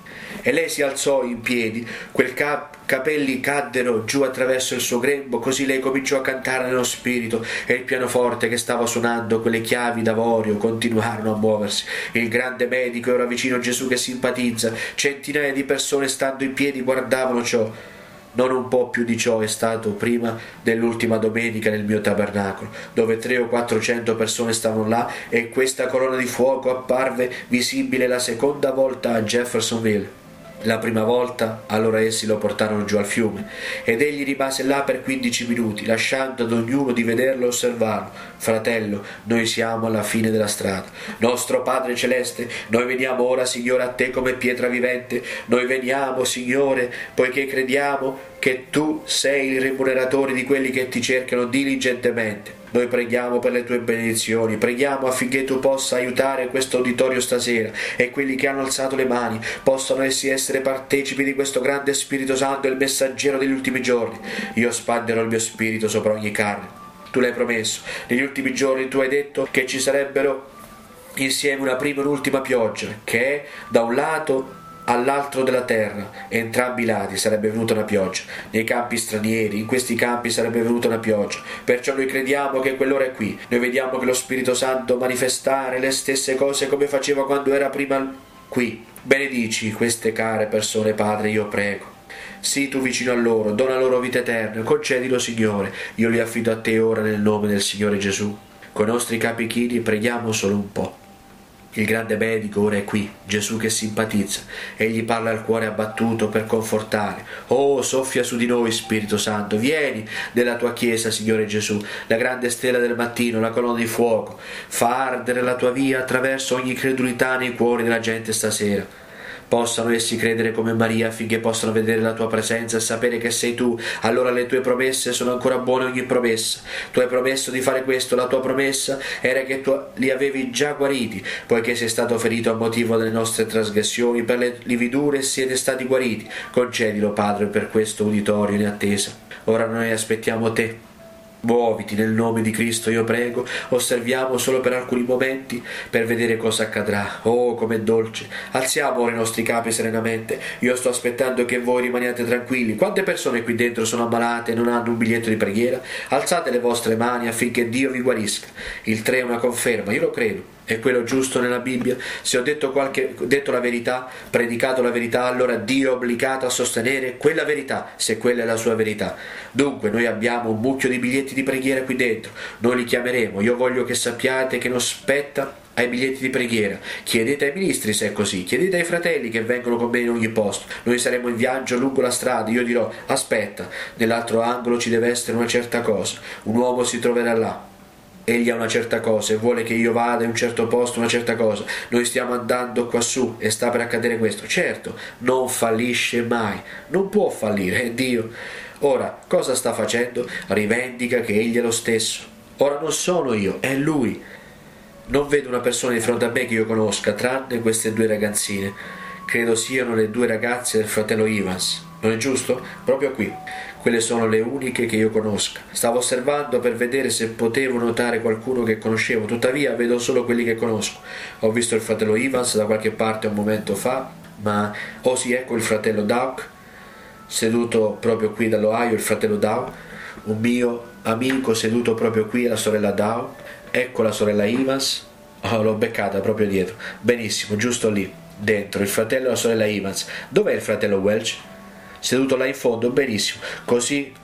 Speaker 2: E lei si alzò in piedi, quei capelli caddero giù attraverso il suo grembo, così lei cominciò a cantare nello spirito e il pianoforte che stava suonando quelle chiavi d'avorio continuarono a muoversi. Il grande medico era vicino a Gesù che simpatizza, centinaia di persone stando in piedi guardavano ciò. Non un po' più di ciò è stato prima dell'ultima domenica nel mio tabernacolo, dove 300 o 400 persone stavano là e questa colonna di fuoco apparve visibile la seconda volta a Jeffersonville. La prima volta, allora essi lo portarono giù al fiume, ed egli rimase là per 15 minuti, lasciando ad ognuno di vederlo e osservarlo. Fratello, noi siamo alla fine della strada. Nostro Padre Celeste, noi veniamo ora, Signore, a te come pietra vivente. Noi veniamo, Signore, poiché crediamo che tu sei il rimuneratore di quelli che ti cercano diligentemente. Noi preghiamo per le tue benedizioni, preghiamo affinché tu possa aiutare questo uditorio stasera e quelli che hanno alzato le mani possano essi essere partecipi di questo grande Spirito Santo, il messaggero degli ultimi giorni. Io spanderò il mio spirito sopra ogni carne. Tu l'hai promesso, negli ultimi giorni tu hai detto che ci sarebbero insieme una prima e un'ultima pioggia, che è da un lato all'altro della terra, entrambi i lati sarebbe venuta una pioggia. Nei campi stranieri, in questi campi sarebbe venuta una pioggia. Perciò noi crediamo che quell'ora è qui. Noi vediamo che lo Spirito Santo manifestare le stesse cose come faceva quando era prima qui. Benedici queste care persone, Padre, io prego. Sii tu vicino a loro, dona loro vita eterna, concedilo, Signore. Io li affido a te ora nel nome del Signore Gesù. Con i nostri capi chini preghiamo solo un po'. Il grande medico ora è qui, Gesù che simpatizza, egli parla al cuore abbattuto per confortare. Oh, soffia su di noi, Spirito Santo, vieni nella tua Chiesa, Signore Gesù, la grande stella del mattino, la colonna di fuoco, fa ardere la tua via attraverso ogni credulità nei cuori della gente stasera. Possano essi credere come Maria affinché possano vedere la tua presenza e sapere che sei tu. Allora le tue promesse sono ancora buone, ogni promessa. Tu hai promesso di fare questo, la tua promessa era che tu li avevi già guariti, poiché sei stato ferito a motivo delle nostre trasgressioni, per le lividure siete stati guariti. Concedilo, Padre, per questo uditorio in attesa. Ora noi aspettiamo te. Muoviti nel nome di Cristo, io prego. Osserviamo solo per alcuni momenti per vedere cosa accadrà. Oh, com'è dolce. Alziamo ora i nostri capi serenamente. Io sto aspettando che voi rimaniate tranquilli. Quante persone qui dentro sono ammalate e non hanno un biglietto di preghiera? Alzate le vostre mani affinché Dio vi guarisca. Il 3 è una conferma, io lo credo. È quello giusto nella Bibbia? Se ho detto la verità, predicato la verità, allora Dio è obbligato a sostenere quella verità, se quella è la sua verità. Dunque noi abbiamo un mucchio di biglietti di preghiera qui dentro, noi li chiameremo. Io voglio che sappiate che non spetta ai biglietti di preghiera. Chiedete ai ministri se è così, chiedete ai fratelli che vengono con me in ogni posto. Noi saremo in viaggio lungo la strada, io dirò: aspetta, nell'altro angolo ci deve essere una certa cosa, un uomo si troverà là. Egli ha una certa cosa e vuole che io vada in un certo posto, una certa cosa. Noi stiamo andando quassù e sta per accadere questo. Certo, non fallisce mai, non può fallire, è Dio. Ora, cosa sta facendo? Rivendica che egli è lo stesso. Ora non sono io, è lui. Non vedo una persona di fronte a me che io conosca, tranne queste due ragazzine. Credo siano le due ragazze del fratello Evans. Non è giusto? Proprio qui. Quelle sono le uniche che io conosca. Stavo osservando per vedere se potevo notare qualcuno che conoscevo, tuttavia vedo solo quelli che conosco. Ho visto il fratello Evans da qualche parte un momento fa, ma sì, ecco il fratello Doug, seduto proprio qui dall'Ohio, il fratello Doug, un mio amico seduto proprio qui, la sorella Doug, ecco la sorella Evans, l'ho beccata proprio dietro, benissimo, giusto lì, dentro, il fratello e la sorella Evans. Dov'è il fratello Welch? Seduto là in fondo, benissimo, così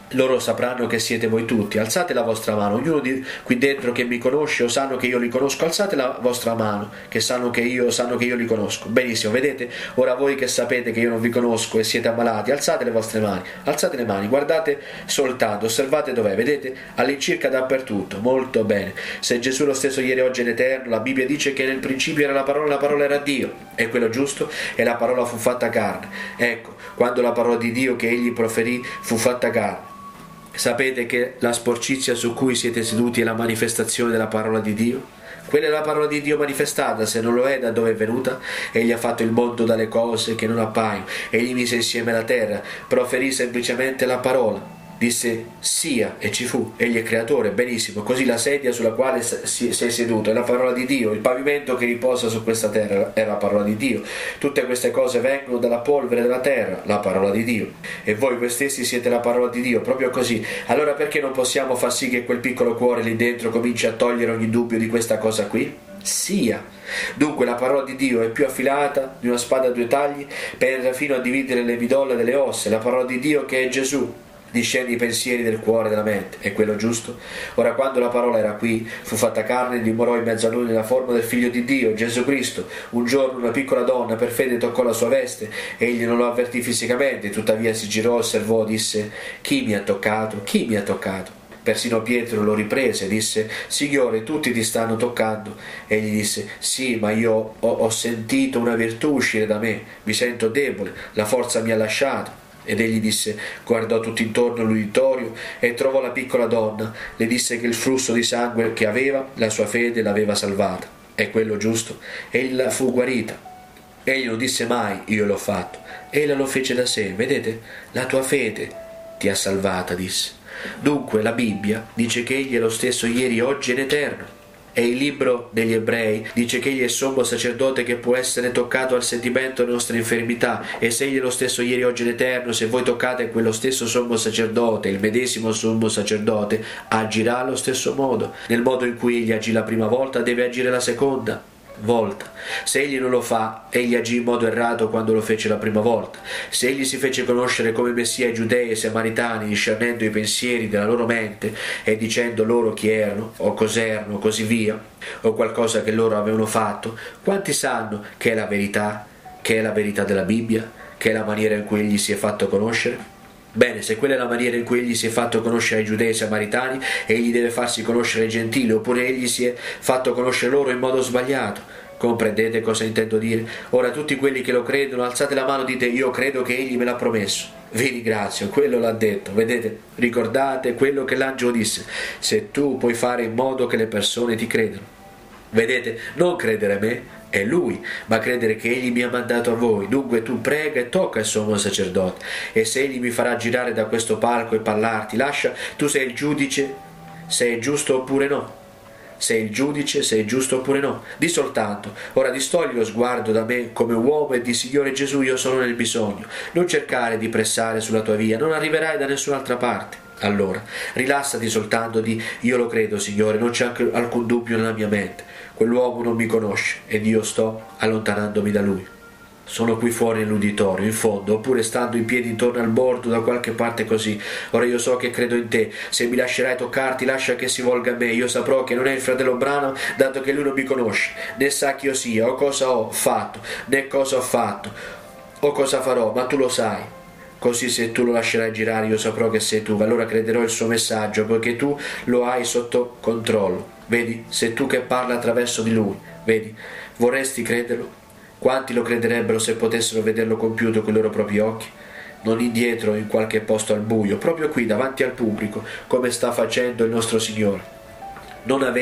Speaker 2: loro sapranno che siete voi tutti. Alzate la vostra mano, ognuno di qui dentro che mi conosce o sanno che io li conosco, alzate la vostra mano, che sanno che io li conosco. Benissimo, vedete? Ora voi che sapete che io non vi conosco e siete ammalati, alzate le vostre mani, alzate le mani, guardate soltanto, osservate dov'è, vedete? All'incirca dappertutto, molto bene. Se Gesù è lo stesso ieri, oggi e in eterno, la Bibbia dice che nel principio era la parola era Dio, è quello giusto? E la parola fu fatta carne. Ecco, quando la parola di Dio che egli proferì fu fatta carne. Sapete che la sporcizia su cui siete seduti è la manifestazione della parola di Dio? Quella è la parola di Dio manifestata. Se non lo è, da dove è venuta? Egli ha fatto il mondo dalle cose che non appaiono, egli mise insieme la terra, proferì semplicemente la parola, disse sia e ci fu. Egli è creatore, benissimo. Così la sedia sulla quale sei seduto è la parola di Dio, il pavimento che riposa su questa terra è la parola di Dio, tutte queste cose vengono dalla polvere della terra, la parola di Dio, e voi stessi siete la parola di Dio, proprio così. Allora perché non possiamo far sì che quel piccolo cuore lì dentro cominci a togliere ogni dubbio di questa cosa qui? Sia. Dunque la parola di Dio è più affilata di una spada a due tagli, penetra fino a dividere le midolle delle ossa. La parola di Dio, che è Gesù, discende i pensieri del cuore e della mente, è quello giusto? Ora, quando la parola era qui, fu fatta carne e dimorò in mezzo a noi nella forma del Figlio di Dio, Gesù Cristo. Un giorno una piccola donna per fede toccò la sua veste, egli non lo avvertì fisicamente, tuttavia si girò, osservò, disse: chi mi ha toccato? Chi mi ha toccato? Persino Pietro lo riprese, disse: Signore, tutti ti stanno toccando. Egli disse: sì, ma io ho sentito una virtù uscire da me, mi sento debole, la forza mi ha lasciato. Ed egli disse, guardò tutto intorno l'uditorio e trovò la piccola donna, le disse che il flusso di sangue che aveva, la sua fede l'aveva salvata. È quello giusto? Ella fu guarita. Egli non disse mai, io l'ho fatto. Ella lo fece da sé, vedete? La tua fede ti ha salvata, disse. Dunque la Bibbia dice che egli è lo stesso ieri, oggi e in eterno. E il libro degli Ebrei dice che egli è sommo sacerdote che può essere toccato al sentimento delle nostre infermità, e se egli è lo stesso ieri, oggi ed eterno, se voi toccate quello stesso sommo sacerdote, il medesimo sommo sacerdote agirà allo stesso modo. Nel modo in cui egli agì la prima volta deve agire la seconda volta. Se egli non lo fa, egli agì in modo errato quando lo fece la prima volta. Se egli si fece conoscere come Messia ai Giudei e ai Samaritani, discernendo i pensieri della loro mente e dicendo loro chi erano o cos'erano, così via, o qualcosa che loro avevano fatto, quanti sanno che è la verità della Bibbia, che è la maniera in cui egli si è fatto conoscere? Bene, se quella è la maniera in cui egli si è fatto conoscere ai Giudei e ai Samaritani, egli deve farsi conoscere ai Gentili, oppure egli si è fatto conoscere loro in modo sbagliato. Comprendete cosa intendo dire? Ora tutti quelli che lo credono, alzate la mano e dite: io credo che egli me l'ha promesso. Vi ringrazio, quello l'ha detto. Vedete? Ricordate quello che l'angelo disse: se tu puoi fare in modo che le persone ti credano. Vedete? Non credere a me, è lui, ma credere che egli mi ha mandato a voi. Dunque tu prega e tocca il sommo sacerdote, e se egli mi farà girare da questo palco e parlarti, lascia, tu sei il giudice, sei giusto oppure no. Sei il giudice, sei giusto oppure no. Di soltanto, ora distogli lo sguardo da me come uomo e di: Signore Gesù, io sono nel bisogno. Non cercare di pressare sulla tua via, non arriverai da nessun'altra parte. Allora, rilassati soltanto di: io lo credo, Signore, non c'è alcun dubbio nella mia mente. Quell'uomo non mi conosce ed io sto allontanandomi da lui. Sono qui fuori nell'uditorio, in fondo, oppure stando in piedi intorno al bordo da qualche parte così. Ora io so che credo in te. Se mi lascerai toccarti, lascia che si volga a me. Io saprò che non è il fratello Branham, dato che lui non mi conosce, né sa chi io sia, o cosa ho fatto, né cosa ho fatto, o cosa farò, ma tu lo sai. Così se tu lo lascerai girare, io saprò che sei tu. Allora crederò il suo messaggio, poiché tu lo hai sotto controllo. Vedi, sei tu che parla attraverso di lui. Vedi, vorresti crederlo? Quanti lo crederebbero se potessero vederlo compiuto con i loro propri occhi? Non indietro in qualche posto al buio, proprio qui davanti al pubblico, come sta facendo il nostro Signore. Non ha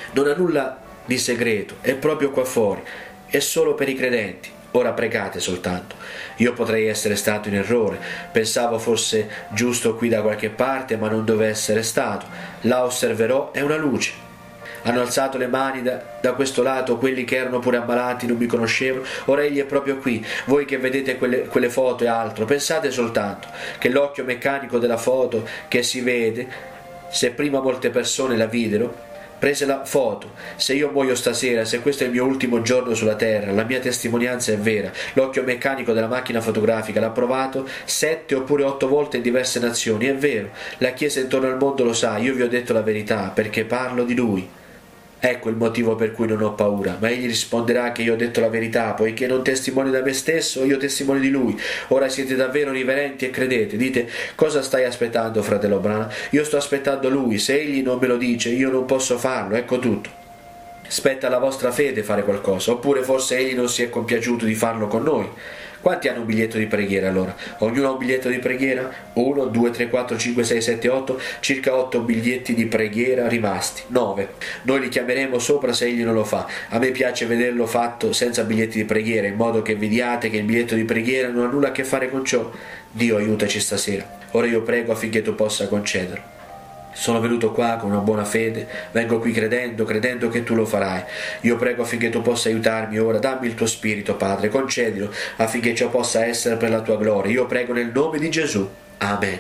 Speaker 2: nulla di segreto, è proprio qua fuori, è solo per i credenti. Ora pregate soltanto. Io potrei essere stato in errore, pensavo fosse giusto qui da qualche parte, ma non deve essere stato. La osserverò, è una luce. Hanno alzato le mani da questo lato quelli che erano pure ammalati, non mi conoscevano. Ora egli è proprio qui. Voi che vedete quelle foto e altro, pensate soltanto che l'occhio meccanico della foto che si vede, se prima molte persone la videro, prese la foto. Se io muoio stasera, se questo è il mio ultimo giorno sulla terra, la mia testimonianza è vera. L'occhio meccanico della macchina fotografica l'ha provato 7 oppure 8 volte in diverse nazioni, è vero. La Chiesa intorno al mondo lo sa, io vi ho detto la verità, perché parlo di Lui. Ecco il motivo per cui non ho paura, ma egli risponderà che io ho detto la verità, poiché non testimonio da me stesso, io testimonio di lui. Ora siete davvero riverenti e credete. Dite, cosa stai aspettando, fratello Branham? Io sto aspettando lui, se egli non me lo dice, io non posso farlo, ecco tutto. Spetta alla vostra fede fare qualcosa, oppure forse egli non si è compiaciuto di farlo con noi. Quanti hanno un biglietto di preghiera allora? Ognuno ha un biglietto di preghiera? 1, 2, 3, 4, 5, 6, 7, 8, circa 8 biglietti di preghiera rimasti. 9. Noi li chiameremo sopra se egli non lo fa. A me piace vederlo fatto senza biglietti di preghiera, in modo che vediate che il biglietto di preghiera non ha nulla a che fare con ciò. Dio aiutaci stasera. Ora io prego affinché tu possa concederlo. Sono venuto qua con una buona fede, vengo qui credendo che tu lo farai. Io prego affinché tu possa aiutarmi ora, dammi il tuo spirito, Padre, concedilo affinché ciò possa essere per la tua gloria. Io prego nel nome di Gesù. Amen.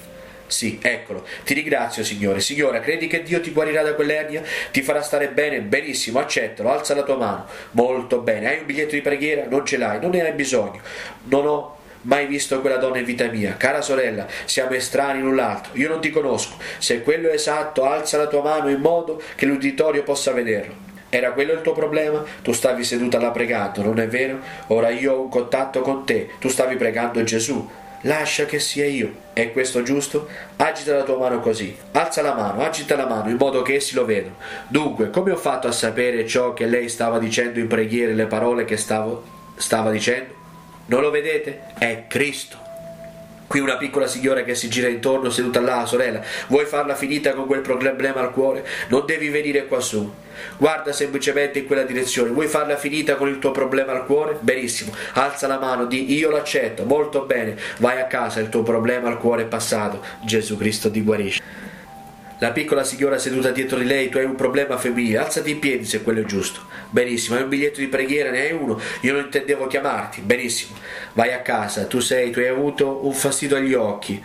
Speaker 2: Sì, eccolo. Ti ringrazio, Signore. Signora, credi che Dio ti guarirà da quell'ernia? Ti farà stare bene? Benissimo, accettalo, alza la tua mano. Molto bene. Hai un biglietto di preghiera? Non ce l'hai, non ne hai bisogno. Non ho mai visto quella donna in vita mia. Cara sorella, siamo estranei l'un l'altro, io non ti conosco. Se quello è esatto, alza la tua mano in modo che l'uditorio possa vederlo. Era quello il tuo problema? Tu stavi seduta là pregando, non è vero? Ora io ho un contatto con te, tu stavi pregando Gesù. Lascia che sia io. È questo giusto? Agita la tua mano così. Alza la mano, agita la mano in modo che essi lo vedano. Dunque, come ho fatto a sapere ciò che lei stava dicendo in preghiera, le parole che stava dicendo? Non lo vedete? È Cristo. Qui una piccola signora che si gira intorno, seduta là, sorella. Vuoi farla finita con quel problema al cuore? Non devi venire qua su. Guarda semplicemente in quella direzione. Vuoi farla finita con il tuo problema al cuore? Benissimo. Alza la mano, di io l'accetto. Molto bene. Vai a casa, il tuo problema al cuore è passato. Gesù Cristo ti guarisce. La piccola signora seduta dietro di lei, tu hai un problema femminile, alzati in piedi se quello è giusto. Benissimo, hai un biglietto di preghiera, ne hai uno, io non intendevo chiamarti. Benissimo, vai a casa, tu hai avuto un fastidio agli occhi,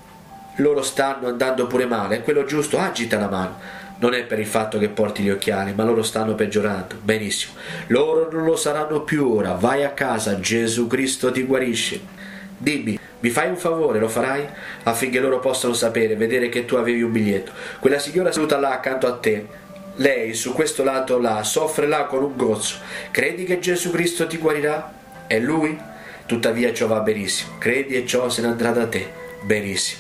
Speaker 2: loro stanno andando pure male, è quello giusto, agita la mano. Non è per il fatto che porti gli occhiali, ma loro stanno peggiorando. Benissimo, loro non lo saranno più ora, vai a casa, Gesù Cristo ti guarisce. Dimmi, mi fai un favore, lo farai? Affinché loro possano sapere, vedere che tu avevi un biglietto. Quella signora seduta là accanto a te, lei su questo lato là, soffre là con un gozzo. Credi che Gesù Cristo ti guarirà? È Lui? Tuttavia ciò va benissimo. Credi e ciò se ne andrà da te. Benissimo.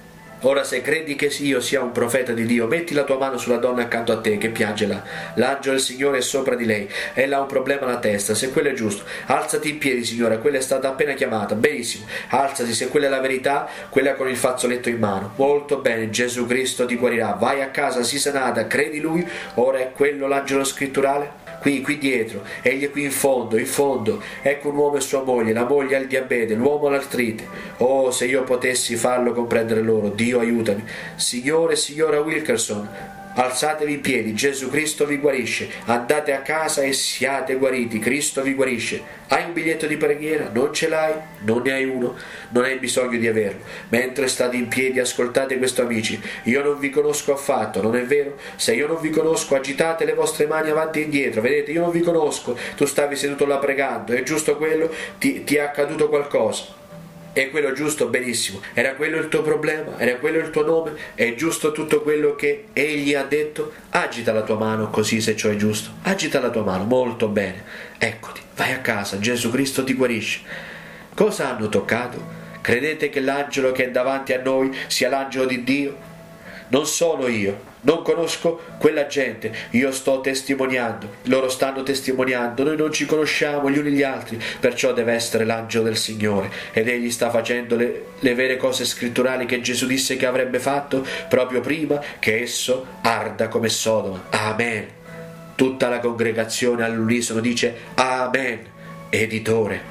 Speaker 2: Ora se credi che io sia un profeta di Dio, metti la tua mano sulla donna accanto a te che piange là. L'angelo del Signore è sopra di lei. Ella ha un problema alla testa, se quello è giusto. Alzati in piedi, signora, quella è stata appena chiamata. Benissimo. Alzati, se quella è la verità, quella con il fazzoletto in mano. Molto bene, Gesù Cristo ti guarirà. Vai a casa, sii sanata, credi Lui. Ora è quello l'angelo scritturale? Qui dietro, egli è qui in fondo, ecco un uomo e sua moglie, la moglie ha il diabete, l'uomo ha l'artrite. Oh, se io potessi farlo comprendere loro, Dio aiutami. Signore e signora Wilkerson, alzatevi in piedi, Gesù Cristo vi guarisce, andate a casa e siate guariti, Cristo vi guarisce. Hai un biglietto di preghiera? Non ce l'hai? Non ne hai uno? Non hai bisogno di averlo. Mentre state in piedi ascoltate questo, amici. Io non vi conosco affatto, non è vero? Se io non vi conosco, agitate le vostre mani avanti e indietro. Vedete, io non vi conosco. Tu stavi seduto là pregando, è giusto quello? Ti è accaduto qualcosa? È quello giusto? Benissimo. Era quello il tuo problema? Era quello il tuo nome? È giusto tutto quello che egli ha detto? Agita la tua mano così se ciò è giusto. Agita la tua mano, molto bene. Eccoti, vai a casa, Gesù Cristo ti guarisce. Cosa hanno toccato? Credete che l'angelo che è davanti a noi sia l'angelo di Dio? Non sono io. Non conosco quella gente, io sto testimoniando, loro stanno testimoniando, noi non ci conosciamo gli uni gli altri, perciò deve essere l'angelo del Signore ed egli sta facendo le vere cose scritturali che Gesù disse che avrebbe fatto proprio prima che esso arda come Sodoma. Amen. Tutta la congregazione all'unisono dice Amen. Editore.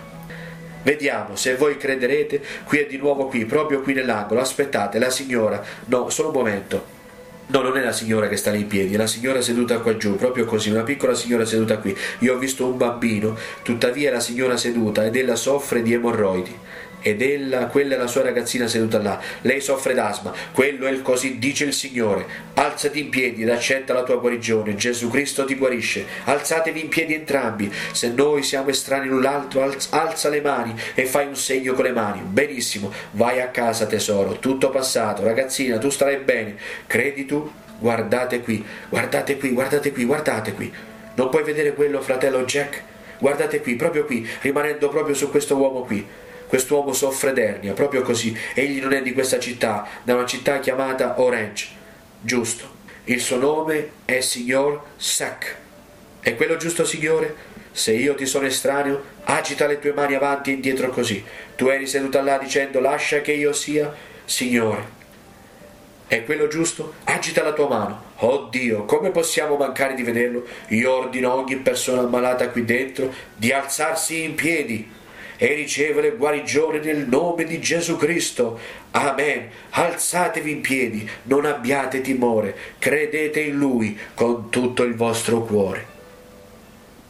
Speaker 2: Vediamo se voi crederete. Qui è di nuovo proprio qui nell'angolo. Aspettate, la signora. No, solo un momento. No, non è la signora che sta lì in piedi, è la signora seduta qua giù, proprio così, una piccola signora seduta qui. Io ho visto un bambino, tuttavia la signora seduta ed ella soffre di emorroidi. quella è la sua ragazzina seduta là. Lei soffre d'asma, quello è il così dice il Signore. Alzati in piedi ed accetta la tua guarigione, Gesù Cristo ti guarisce. Alzatevi in piedi entrambi, se noi siamo estranei l'un l'altro, alza le mani e fai un segno con le mani. Benissimo, vai a casa tesoro, tutto passato, ragazzina, tu starai bene, credi tu? Guardate qui, guardate qui, guardate qui, guardate qui. Non puoi vedere quello, fratello Jack? Guardate qui, rimanendo proprio su questo uomo qui. Quest'uomo soffre d'ernia, proprio così. Egli non è di questa città, da una città chiamata Orange. Giusto. Il suo nome è signor Sack. È quello giusto, signore? Se io ti sono estraneo, agita le tue mani avanti e indietro così. Tu eri seduta là dicendo lascia che io sia Signore. È quello giusto? Agita la tua mano. Oh Dio, come possiamo mancare di vederlo? Io ordino a ogni persona ammalata qui dentro di alzarsi in piedi e ricevere guarigione nel nome di Gesù Cristo. Amen. Alzatevi in piedi, non abbiate timore, credete in Lui con tutto il vostro cuore.